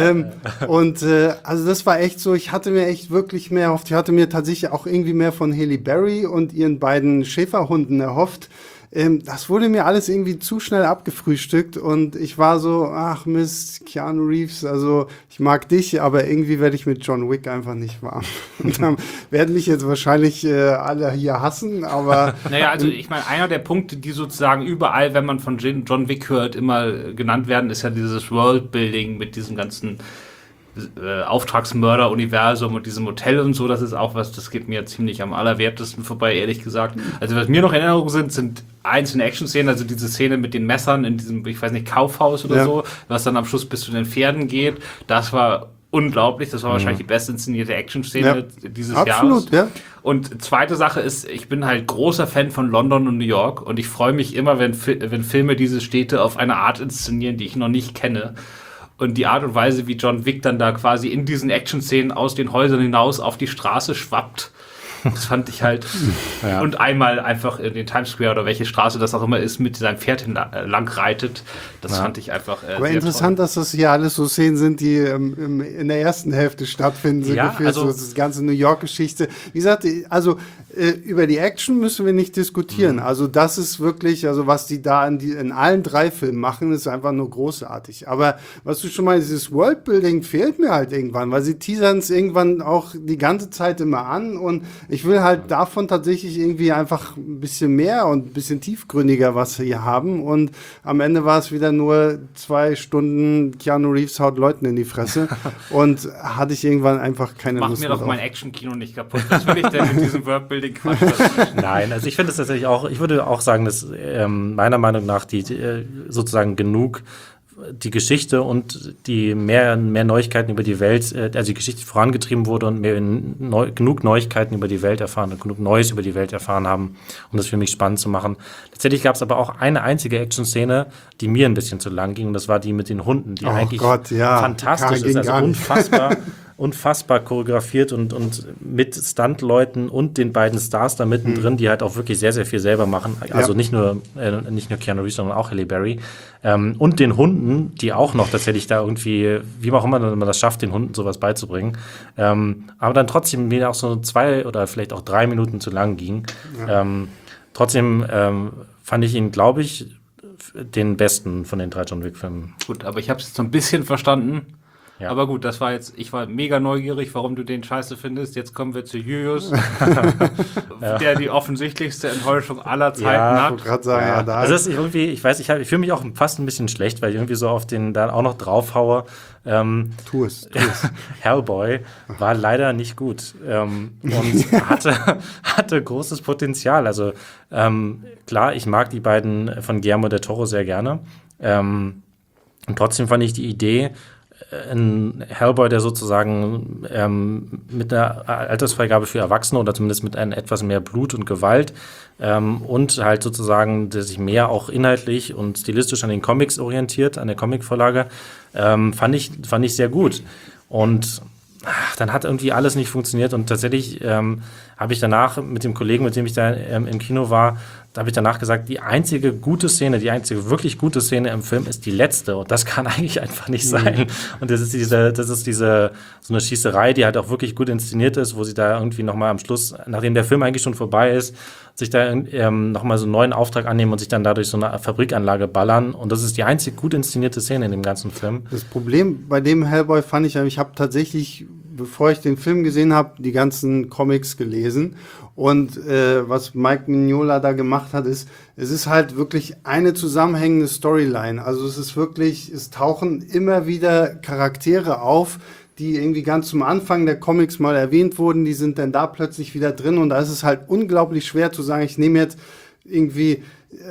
Also das war echt so, ich hatte mir echt wirklich mehr erhofft. Ich hatte mir tatsächlich auch irgendwie mehr von Halle Berry und ihren beiden Schäferhunden erhofft. Das wurde mir alles irgendwie zu schnell abgefrühstückt und ich war so, ach Mist, Keanu Reeves, also ich mag dich, aber irgendwie werde ich mit John Wick einfach nicht warm. Und dann werden mich jetzt wahrscheinlich alle hier hassen, aber... Naja, also ich meine, einer der Punkte, die sozusagen überall, wenn man von John Wick hört, immer genannt werden, ist ja dieses Worldbuilding mit diesem ganzen Auftragsmörder-Universum und diesem Hotel und so, das ist auch was, das geht mir ziemlich am allerwertesten vorbei, ehrlich gesagt. Also was mir noch in Erinnerung sind einzelne Action-Szenen, also diese Szene mit den Messern in diesem, ich weiß nicht, Kaufhaus oder so, was dann am Schluss bis zu den Pferden geht, das war unglaublich, das war wahrscheinlich die best inszenierte Action-Szene dieses Jahres. Absolut, ja. Und zweite Sache ist, ich bin halt großer Fan von London und New York und ich freue mich immer, wenn Filme diese Städte auf eine Art inszenieren, die ich noch nicht kenne. Und die Art und Weise, wie John Wick dann da quasi in diesen Action-Szenen aus den Häusern hinaus auf die Straße schwappt, das fand ich halt. Ja. Und einmal einfach in den Times Square oder welche Straße das auch immer ist, mit seinem Pferd lang reitet, das fand ich einfach aber interessant, toll. Dass das hier alles so Szenen sind, die in der ersten Hälfte stattfinden, so gefühlt, also so das ganze New York-Geschichte. Wie gesagt, also über die Action müssen wir nicht diskutieren. Also das ist wirklich, also was die da in allen 3 Filmen machen, ist einfach nur großartig. Aber was du schon mal, dieses Worldbuilding fehlt mir halt irgendwann, weil sie teasern es irgendwann auch die ganze Zeit immer an und ich will halt davon tatsächlich irgendwie einfach ein bisschen mehr und ein bisschen tiefgründiger was hier haben und am Ende war es wieder nur 2 Stunden Keanu Reeves haut Leuten in die Fresse und hatte ich irgendwann einfach keine Lust mehr. Mach mir doch mein Action-Kino nicht kaputt. Was will ich denn mit diesem Worldbuilding? Nein, also ich finde es tatsächlich auch, ich würde auch sagen, dass meiner Meinung nach die sozusagen genug die Geschichte und die mehr Neuigkeiten über die Welt, also die Geschichte vorangetrieben wurde und genug Neuigkeiten über die Welt erfahren und genug Neues über die Welt erfahren haben, um das für mich spannend zu machen. Letztendlich gab es aber auch eine einzige Action-Szene, die mir ein bisschen zu lang ging und das war die mit den Hunden, die eigentlich fantastisch ist, also unfassbar choreografiert und mit Stuntleuten und den beiden Stars da mittendrin, die halt auch wirklich sehr, sehr viel selber machen. Also nicht nur Keanu Reeves, sondern auch Halle Berry. Und den Hunden, die auch noch tatsächlich da irgendwie, wie auch immer man das schafft, den Hunden sowas beizubringen. Aber dann trotzdem wieder auch so 2 oder vielleicht auch 3 Minuten zu lang ging. Ja. Trotzdem fand ich ihn, glaube ich, den besten von den 3 John Wick-Filmen. Gut, aber ich habe es jetzt so ein bisschen verstanden. Ja. Aber gut, ich war mega neugierig, warum du den scheiße findest. Jetzt kommen wir zu Julius, der die offensichtlichste Enttäuschung aller Zeiten hat. Ich wollte gerade sagen, das ist irgendwie, ich weiß, ich fühle mich auch fast ein bisschen schlecht, weil ich irgendwie so auf den dann auch noch draufhaue. Tu es. Hellboy war leider nicht gut und hatte großes Potenzial. Also klar, ich mag die beiden von Guillermo del Toro sehr gerne. Und trotzdem fand ich die Idee, ein Hellboy, der sozusagen mit einer Altersfreigabe für Erwachsene oder zumindest mit etwas mehr Blut und Gewalt und halt sozusagen, der sich mehr auch inhaltlich und stilistisch an den Comics orientiert, an der Comicvorlage, fand ich sehr gut. Und dann hat irgendwie alles nicht funktioniert und tatsächlich habe ich danach mit dem Kollegen, mit dem ich da im Kino war, da habe ich danach gesagt, die einzige wirklich gute Szene im Film ist die letzte und das kann eigentlich einfach nicht sein. Und das ist diese so eine Schießerei, die halt auch wirklich gut inszeniert ist, wo sie da irgendwie nochmal am Schluss, nachdem der Film eigentlich schon vorbei ist, sich da nochmal so einen neuen Auftrag annehmen und sich dann dadurch so eine Fabrikanlage ballern und das ist die einzig gut inszenierte Szene in dem ganzen Film. Das Problem bei dem Hellboy fand ich habe tatsächlich, bevor ich den Film gesehen habe, die ganzen Comics gelesen. Und was Mike Mignola da gemacht hat, es ist halt wirklich eine zusammenhängende Storyline. Also es tauchen immer wieder Charaktere auf, die irgendwie ganz zum Anfang der Comics mal erwähnt wurden, die sind dann da plötzlich wieder drin und da ist es halt unglaublich schwer zu sagen, ich nehme jetzt irgendwie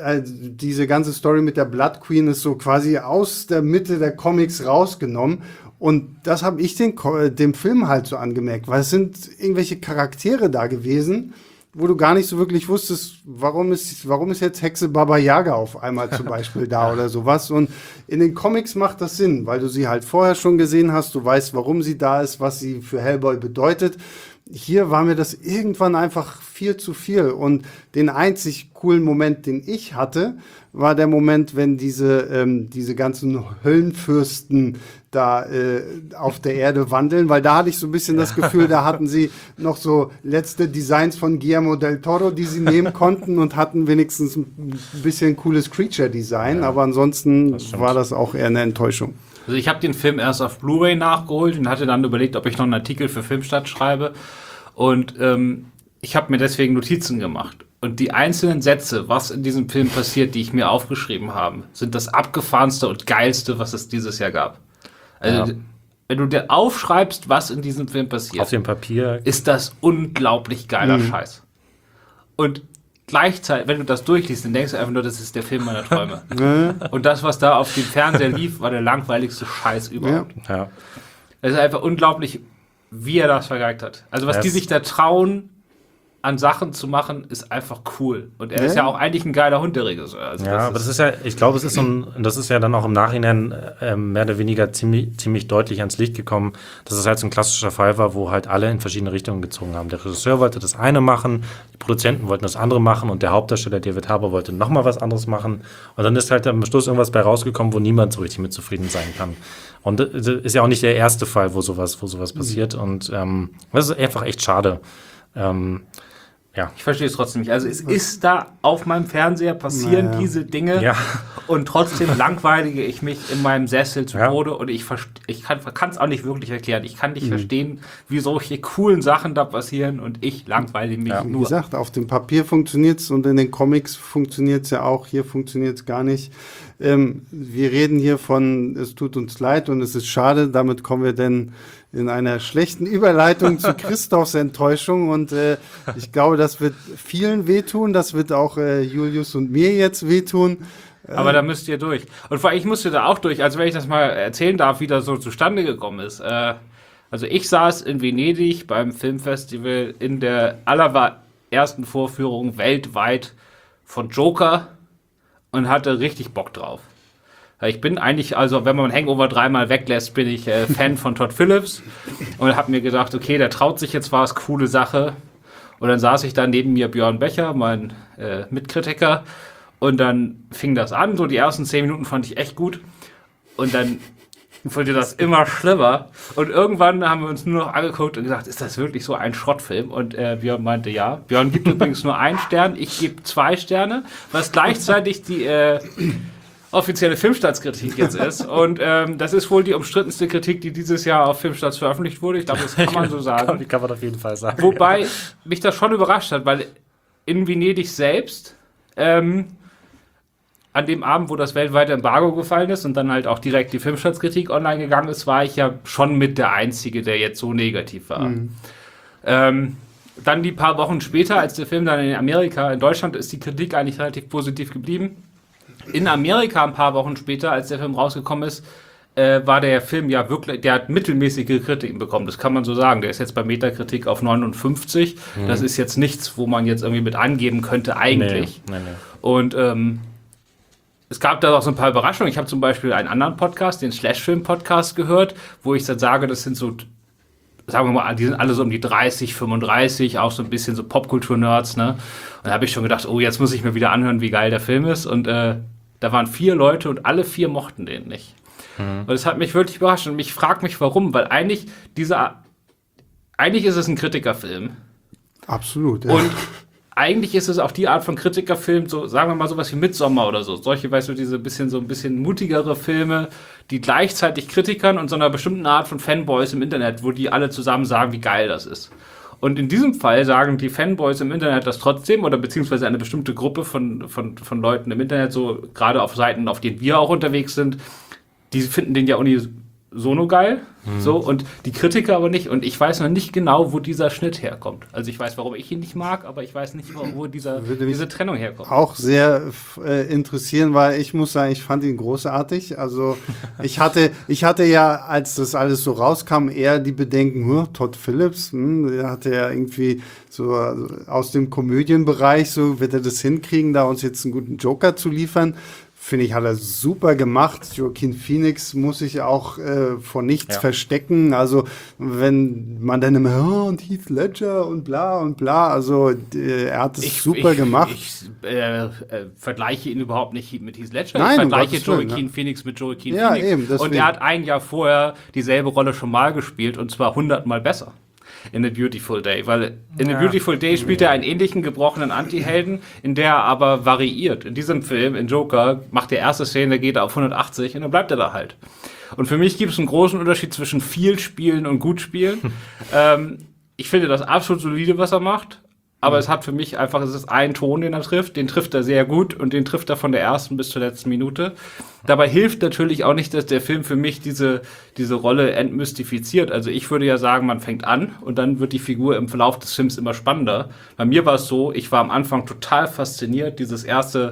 diese ganze Story mit der Blood Queen ist so quasi aus der Mitte der Comics rausgenommen. Und das habe ich dem Film halt so angemerkt, weil es sind irgendwelche Charaktere da gewesen, wo du gar nicht so wirklich wusstest, warum ist jetzt Hexe Baba Yaga auf einmal zum Beispiel da oder sowas. Und in den Comics macht das Sinn, weil du sie halt vorher schon gesehen hast, du weißt, warum sie da ist, was sie für Hellboy bedeutet. Hier war mir das irgendwann einfach viel zu viel. Und den einzig coolen Moment, den ich hatte, war der Moment, wenn diese ganzen Höllenfürsten da auf der Erde wandeln, weil da hatte ich so ein bisschen das Gefühl, da hatten sie noch so letzte Designs von Guillermo del Toro, die sie nehmen konnten und hatten wenigstens ein bisschen cooles Creature-Design, aber ansonsten war das auch eher eine Enttäuschung. Also ich habe den Film erst auf Blu-ray nachgeholt und hatte dann überlegt, ob ich noch einen Artikel für Filmstadt schreibe. Und ich habe mir deswegen Notizen gemacht. Und die einzelnen Sätze, was in diesem Film passiert, die ich mir aufgeschrieben habe, sind das abgefahrenste und geilste, was es dieses Jahr gab. Also wenn du dir aufschreibst, was in diesem Film passiert, auf dem Papier, ist das unglaublich geiler Scheiß. Und gleichzeitig, wenn du das durchliest, dann denkst du einfach nur, das ist der Film meiner Träume. Und das, was da auf dem Fernseher lief, war der langweiligste Scheiß überhaupt. Ja. Es ist einfach unglaublich, wie er das vergeigt hat. Also was die sich da trauen, an Sachen zu machen, ist einfach cool. Und er ist ja auch eigentlich ein geiler Hund, der Regisseur. Also aber das ist ja, ich glaube, das ist ja dann auch im Nachhinein mehr oder weniger ziemlich deutlich ans Licht gekommen, dass es halt so ein klassischer Fall war, wo halt alle in verschiedene Richtungen gezogen haben. Der Regisseur wollte das eine machen, die Produzenten wollten das andere machen und der Hauptdarsteller David Harbour wollte nochmal was anderes machen. Und dann ist halt am Schluss irgendwas bei rausgekommen, wo niemand so richtig mit zufrieden sein kann. Und das ist ja auch nicht der erste Fall, wo sowas passiert. Und das ist einfach echt schade. Ich verstehe es trotzdem nicht. Also es ist da auf meinem Fernseher passieren diese Dinge und trotzdem langweilige ich mich in meinem Sessel zu Tode und ich kann es auch nicht wirklich erklären. Ich kann nicht verstehen, wie solche coolen Sachen da passieren und ich langweile mich nur. Wie gesagt, auf dem Papier funktioniert es und in den Comics funktioniert es ja auch. Hier funktioniert es gar nicht. Wir reden hier von, es tut uns leid und es ist schade. Damit kommen wir denn in einer schlechten Überleitung zu Christophs Enttäuschung und ich glaube, das wird vielen wehtun, das wird auch Julius und mir jetzt wehtun. Aber da müsst ihr durch. Und vor allem, ich musste da auch durch, also wenn ich das mal erzählen darf, wie das so zustande gekommen ist. Also ich saß in Venedig beim Filmfestival in der allerersten Vorführung weltweit von Joker und hatte richtig Bock drauf. Ich bin eigentlich, also wenn man Hangover 3-mal weglässt, bin ich Fan von Todd Phillips und habe mir gedacht, okay, der traut sich jetzt was, coole Sache. Und dann saß ich da neben mir Björn Becher, mein Mitkritiker, und dann fing das an, so die ersten 10 Minuten fand ich echt gut und dann wurde das immer schlimmer und irgendwann haben wir uns nur noch angeguckt und gesagt, ist das wirklich so ein Schrottfilm? Und Björn meinte ja. Björn gibt übrigens nur 1 Stern, ich gebe 2 Sterne, was gleichzeitig die offizielle Filmstadtkritik jetzt ist. Und das ist wohl die umstrittenste Kritik, die dieses Jahr auf Filmstarts veröffentlicht wurde. Ich glaube, das kann man so sagen. Die kann man auf jeden Fall sagen. Wobei mich das schon überrascht hat, weil in Venedig selbst an dem Abend, wo das weltweite Embargo gefallen ist und dann halt auch direkt die Filmstadtkritik online gegangen ist, war ich ja schon mit der Einzige, der jetzt so negativ war. Dann die paar Wochen später, als der Film dann in Deutschland ist die Kritik eigentlich relativ positiv geblieben. In Amerika ein paar Wochen später, als der Film rausgekommen ist, war der Film ja wirklich, der hat mittelmäßige Kritiken bekommen, das kann man so sagen. Der ist jetzt bei Metakritik auf 59. Das ist jetzt nichts, wo man jetzt irgendwie mit angeben könnte eigentlich. Nee. Und es gab da auch so ein paar Überraschungen. Ich habe zum Beispiel einen anderen Podcast, den Slashfilm-Podcast gehört, wo ich dann sage, das sind so sagen wir mal, die sind alle so um die 30, 35, auch so ein bisschen so Popkultur-Nerds, ne? Und da habe ich schon gedacht, oh, jetzt muss ich mir wieder anhören, wie geil der Film ist. Und da waren 4 Leute und alle 4 mochten den nicht. Und das hat mich wirklich überrascht. Und ich frage mich, warum. Weil eigentlich ist es ein Kritikerfilm. Absolut, ja. Und eigentlich ist es auch die Art von Kritikerfilm, so sagen wir mal sowas wie Midsommar oder so. Solche, weißt du, diese ein bisschen mutigere Filme, die gleichzeitig Kritikern und so einer bestimmten Art von Fanboys im Internet, wo die alle zusammen sagen, wie geil das ist. Und in diesem Fall sagen die Fanboys im Internet das trotzdem oder beziehungsweise eine bestimmte Gruppe von Leuten im Internet, so gerade auf Seiten, auf denen wir auch unterwegs sind, die finden den ja unisono geil. So, und die Kritiker aber nicht. Und ich weiß noch nicht genau, wo dieser Schnitt herkommt. Also ich weiß, warum ich ihn nicht mag, aber ich weiß nicht, wo diese Trennung herkommt. Auch sehr interessieren, weil ich muss sagen, ich fand ihn großartig. Also ich hatte ja, als das alles so rauskam, eher die Bedenken, Todd Phillips, der hatte ja irgendwie so aus dem Komödienbereich, so wird er das hinkriegen, da uns jetzt einen guten Joker zu liefern. Finde ich, hat er super gemacht. Joaquin Phoenix muss sich auch vor nichts verstecken. Also, wenn man dann immer, und Heath Ledger und bla, also er hat es super gemacht. Ich vergleiche ihn überhaupt nicht mit Heath Ledger. Nein, ich vergleiche Joaquin Phoenix mit Joaquin ja, Phoenix. Eben, und er hat ein Jahr vorher dieselbe Rolle schon mal gespielt und zwar 100-mal besser. In A Beautiful Day, weil in A Beautiful Day spielt er einen ähnlichen gebrochenen Anti-Helden, in der er aber variiert. In diesem Film, in Joker, macht der erste Szene, geht er auf 180 und dann bleibt er da halt. Und für mich gibt es einen großen Unterschied zwischen viel Spielen und gut spielen. Ich finde das absolut solide, was er macht. Aber es hat für mich einfach, es ist ein Ton, den er trifft. Den trifft er sehr gut und den trifft er von der ersten bis zur letzten Minute. Dabei hilft natürlich auch nicht, dass der Film für mich diese Rolle entmystifiziert. Also ich würde ja sagen, man fängt an und dann wird die Figur im Verlauf des Films immer spannender. Bei mir war es so, ich war am Anfang total fasziniert, dieses erste,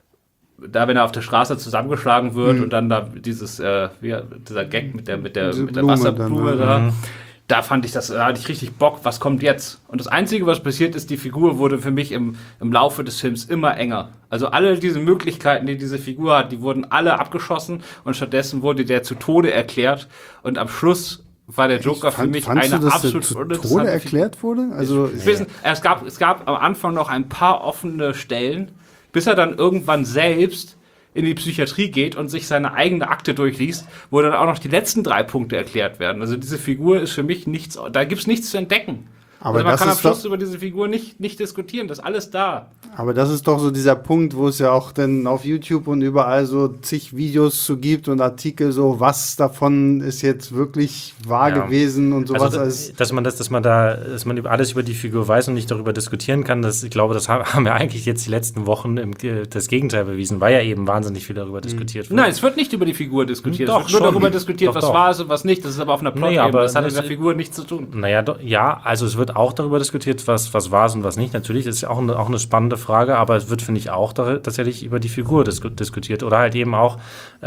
da wenn er auf der Straße zusammengeschlagen wird und dann da dieser Gag mit der Wasserblume da. Da fand ich da hatte ich richtig Bock, was kommt jetzt? Und das Einzige, was passiert ist, die Figur wurde für mich im Laufe des Films immer enger. Also alle diese Möglichkeiten, die diese Figur hat, die wurden alle abgeschossen und stattdessen wurde der zu Tode erklärt. Und am Schluss war der Joker für mich eine absolut zu Tode erklärt wurde? Also es gab am Anfang noch ein paar offene Stellen, bis er dann irgendwann selbst in die Psychiatrie geht und sich seine eigene Akte durchliest, wo dann auch noch die letzten 3 Punkte erklärt werden. Also diese Figur ist für mich nichts, da gibt's nichts zu entdecken. Aber also man das kann am ist Schluss doch, über diese Figur nicht diskutieren, das ist alles da. aber das ist doch so dieser Punkt, wo es ja auch dann auf YouTube und überall so zig Videos zu gibt und Artikel so, was davon ist jetzt wirklich wahr gewesen und sowas. Also, dass man alles über die Figur weiß und nicht darüber diskutieren kann, ich glaube, das haben wir eigentlich jetzt die letzten Wochen das Gegenteil bewiesen, weil ja eben wahnsinnig viel darüber diskutiert wird. Nein, es wird nicht über die Figur diskutiert, Doch, es wird nur schon. darüber diskutiert, was wahr ist und was nicht. Das ist aber auf einer Plot-Ebene, aber das hat mit der Figur nichts zu tun. Naja, also es wird auch darüber diskutiert, was wahr ist und was nicht. Natürlich ist ja auch eine spannende Frage, aber es wird, finde ich, auch tatsächlich über die Figur diskutiert. Oder halt eben auch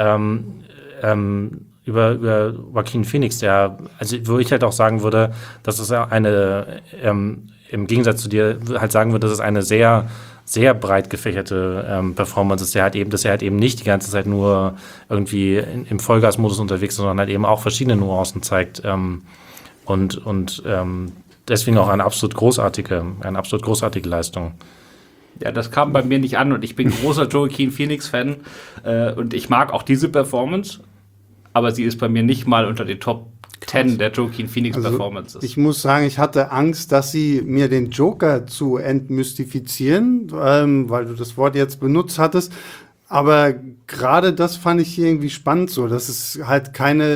über Joaquin Phoenix, wo ich halt auch sagen würde, dass es im Gegensatz zu dir halt sagen würde, dass es eine sehr, sehr breit gefächerte Performance ist, dass er halt eben nicht die ganze Zeit nur irgendwie im Vollgasmodus unterwegs ist, sondern halt eben auch verschiedene Nuancen zeigt und deswegen auch eine absolut großartige Leistung. Ja, das kam bei mir nicht an und ich bin großer Joaquin Phoenix-Fan und ich mag auch diese Performance, aber sie ist bei mir nicht mal unter den Top 10 der Joaquin Phoenix-Performances. Ich muss sagen, ich hatte Angst, dass sie mir den Joker zu entmystifizieren, weil du das Wort jetzt benutzt hattest, aber gerade das fand ich hier irgendwie spannend so, dass es halt keine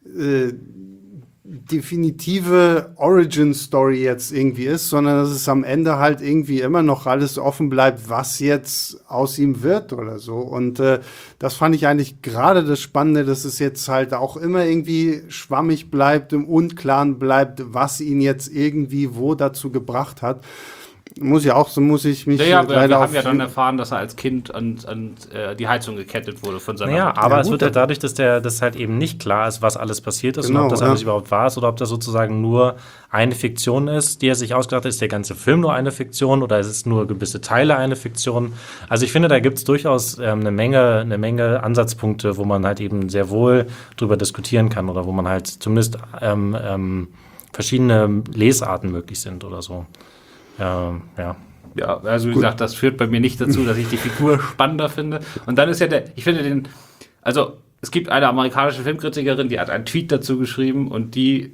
definitive Origin-Story jetzt irgendwie ist, sondern dass es am Ende halt irgendwie immer noch alles offen bleibt, was jetzt aus ihm wird oder so. Und das fand ich eigentlich gerade das Spannende, dass es jetzt halt auch immer irgendwie schwammig bleibt, im Unklaren bleibt, was ihn jetzt irgendwie wo dazu gebracht hat. Muss ich mich wir leider haben ja dann erfahren, dass er als Kind an die Heizung gekettet wurde von seiner Mutter. Aber es wird halt dadurch, dass das halt eben nicht klar ist, was alles passiert ist und ob das alles überhaupt wahr ist oder ob das sozusagen nur eine Fiktion ist, die er sich ausgedacht hat. Ist der ganze Film nur eine Fiktion oder ist es nur gewisse Teile eine Fiktion? Also ich finde, da gibt es durchaus eine Menge Ansatzpunkte, wo man halt eben sehr wohl drüber diskutieren kann oder wo man halt zumindest verschiedene Lesarten möglich sind oder so. Ja. Ja, also wie gesagt, das führt bei mir nicht dazu, dass ich die Figur spannender finde. Und dann ist ja also es gibt eine amerikanische Filmkritikerin, die hat einen Tweet dazu geschrieben und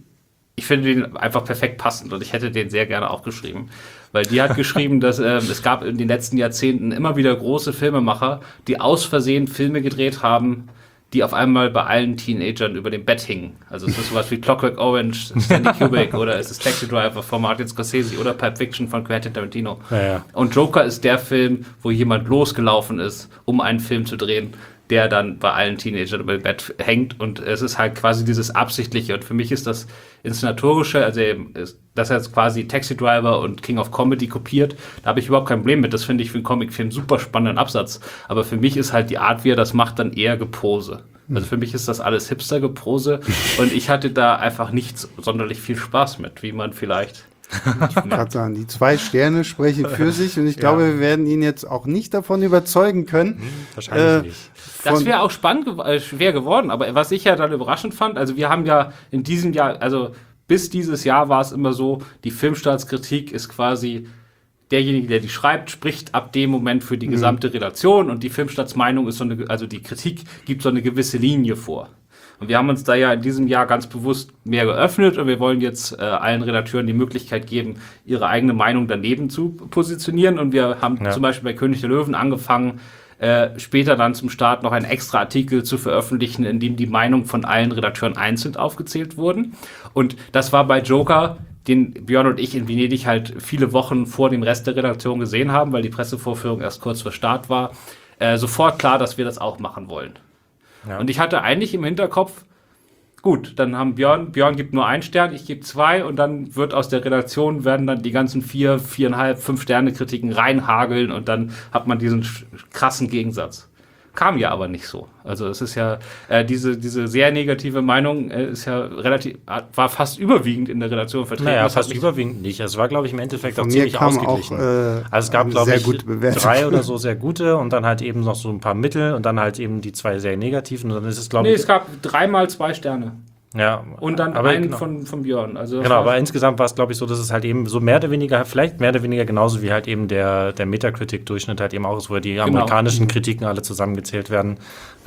ich finde den einfach perfekt passend und ich hätte den sehr gerne auch geschrieben. Weil die hat geschrieben, dass es gab in den letzten Jahrzehnten immer wieder große Filmemacher, die aus Versehen Filme gedreht haben, die auf einmal bei allen Teenagern über dem Bett hingen. Also es ist sowas wie Clockwork Orange, Stanley Kubrick oder es ist Taxi Driver von Martin Scorsese oder Pulp Fiction von Quentin Tarantino. Ja. Und Joker ist der Film, wo jemand losgelaufen ist, um einen Film zu drehen, der dann bei allen Teenagern über dem Bett hängt und es ist halt quasi dieses Absichtliche und für mich ist das Inszenatorische, also das heißt quasi Taxi Driver und King of Comedy kopiert, da habe ich überhaupt kein Problem mit, das finde ich für einen Comicfilm super spannenden Absatz, aber für mich ist halt die Art, wie er das macht, dann eher Gepose. Also für mich ist das alles Hipster-Gepose und ich hatte da einfach nicht sonderlich viel Spaß mit, wie man vielleicht... Ich wollte gerade sagen, die 2 Sterne sprechen für sich und ich glaube, wir werden ihn jetzt auch nicht davon überzeugen können. Wahrscheinlich nicht. Das wäre auch schwer geworden, aber was ich ja dann überraschend fand, also wir haben ja in diesem Jahr, also bis dieses Jahr war es immer so, die Filmstartskritik ist quasi derjenige, der die schreibt, spricht ab dem Moment für die gesamte Redaktion und die Filmstartsmeinung ist also die Kritik gibt so eine gewisse Linie vor. Und wir haben uns da ja in diesem Jahr ganz bewusst mehr geöffnet und wir wollen jetzt allen Redakteuren die Möglichkeit geben, ihre eigene Meinung daneben zu positionieren. Und wir haben zum Beispiel bei König der Löwen angefangen, später dann zum Start noch einen extra Artikel zu veröffentlichen, in dem die Meinung von allen Redakteuren einzeln aufgezählt wurden. Und das war bei Joker, den Björn und ich in Venedig halt viele Wochen vor dem Rest der Redaktion gesehen haben, weil die Pressevorführung erst kurz vor Start war, sofort klar, dass wir das auch machen wollen. Ja. Und ich hatte eigentlich im Hinterkopf, gut, dann haben Björn gibt nur 1 Stern, ich gebe 2 und dann wird aus der Redaktion werden dann die ganzen 4, 4,5, 5 Sterne Kritiken reinhageln und dann hat man diesen krassen Gegensatz. Kam ja aber nicht so. Also es ist ja, diese sehr negative Meinung ist ja war fast überwiegend in der Redaktion vertreten. Naja, fast überwiegend nicht. Es war, glaube ich, im Endeffekt auch ziemlich ausgeglichen. Also es gab, glaube ich, 3 oder so sehr gute und dann halt eben noch so ein paar Mittel und dann halt eben die 2 sehr negativen und dann ist es, glaube ich... es gab 3 mal 2 Sterne. Ja, und dann einen von Björn. Also genau, aber insgesamt war es, glaube ich, so, dass es halt eben so vielleicht mehr oder weniger genauso wie halt eben der Metacritic-Durchschnitt halt eben auch ist, wo die amerikanischen Kritiken alle zusammengezählt werden.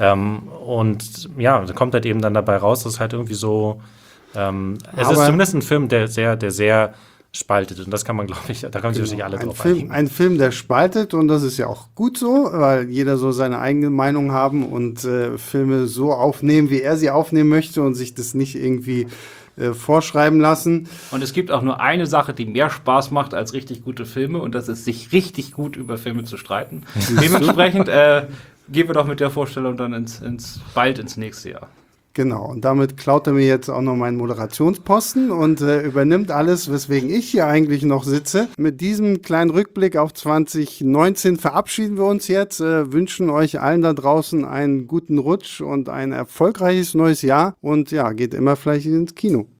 Und ja, da kommt halt eben dann dabei raus, dass es halt irgendwie so, es ist zumindest ein Film, der sehr spaltet und das kann man, glaube ich, da kann sich alle drauf einigen. Ein Film, der spaltet und das ist ja auch gut so, weil jeder so seine eigene Meinung haben und Filme so aufnehmen, wie er sie aufnehmen möchte und sich das nicht irgendwie vorschreiben lassen. Und es gibt auch nur eine Sache, die mehr Spaß macht als richtig gute Filme und das ist, sich richtig gut über Filme zu streiten. Dementsprechend gehen wir doch mit der Vorstellung dann bald ins nächste Jahr. Genau, und damit klaut er mir jetzt auch noch meinen Moderationsposten und übernimmt alles, weswegen ich hier eigentlich noch sitze. Mit diesem kleinen Rückblick auf 2019 verabschieden wir uns jetzt, wünschen euch allen da draußen einen guten Rutsch und ein erfolgreiches neues Jahr und ja, geht immer fleißig ins Kino.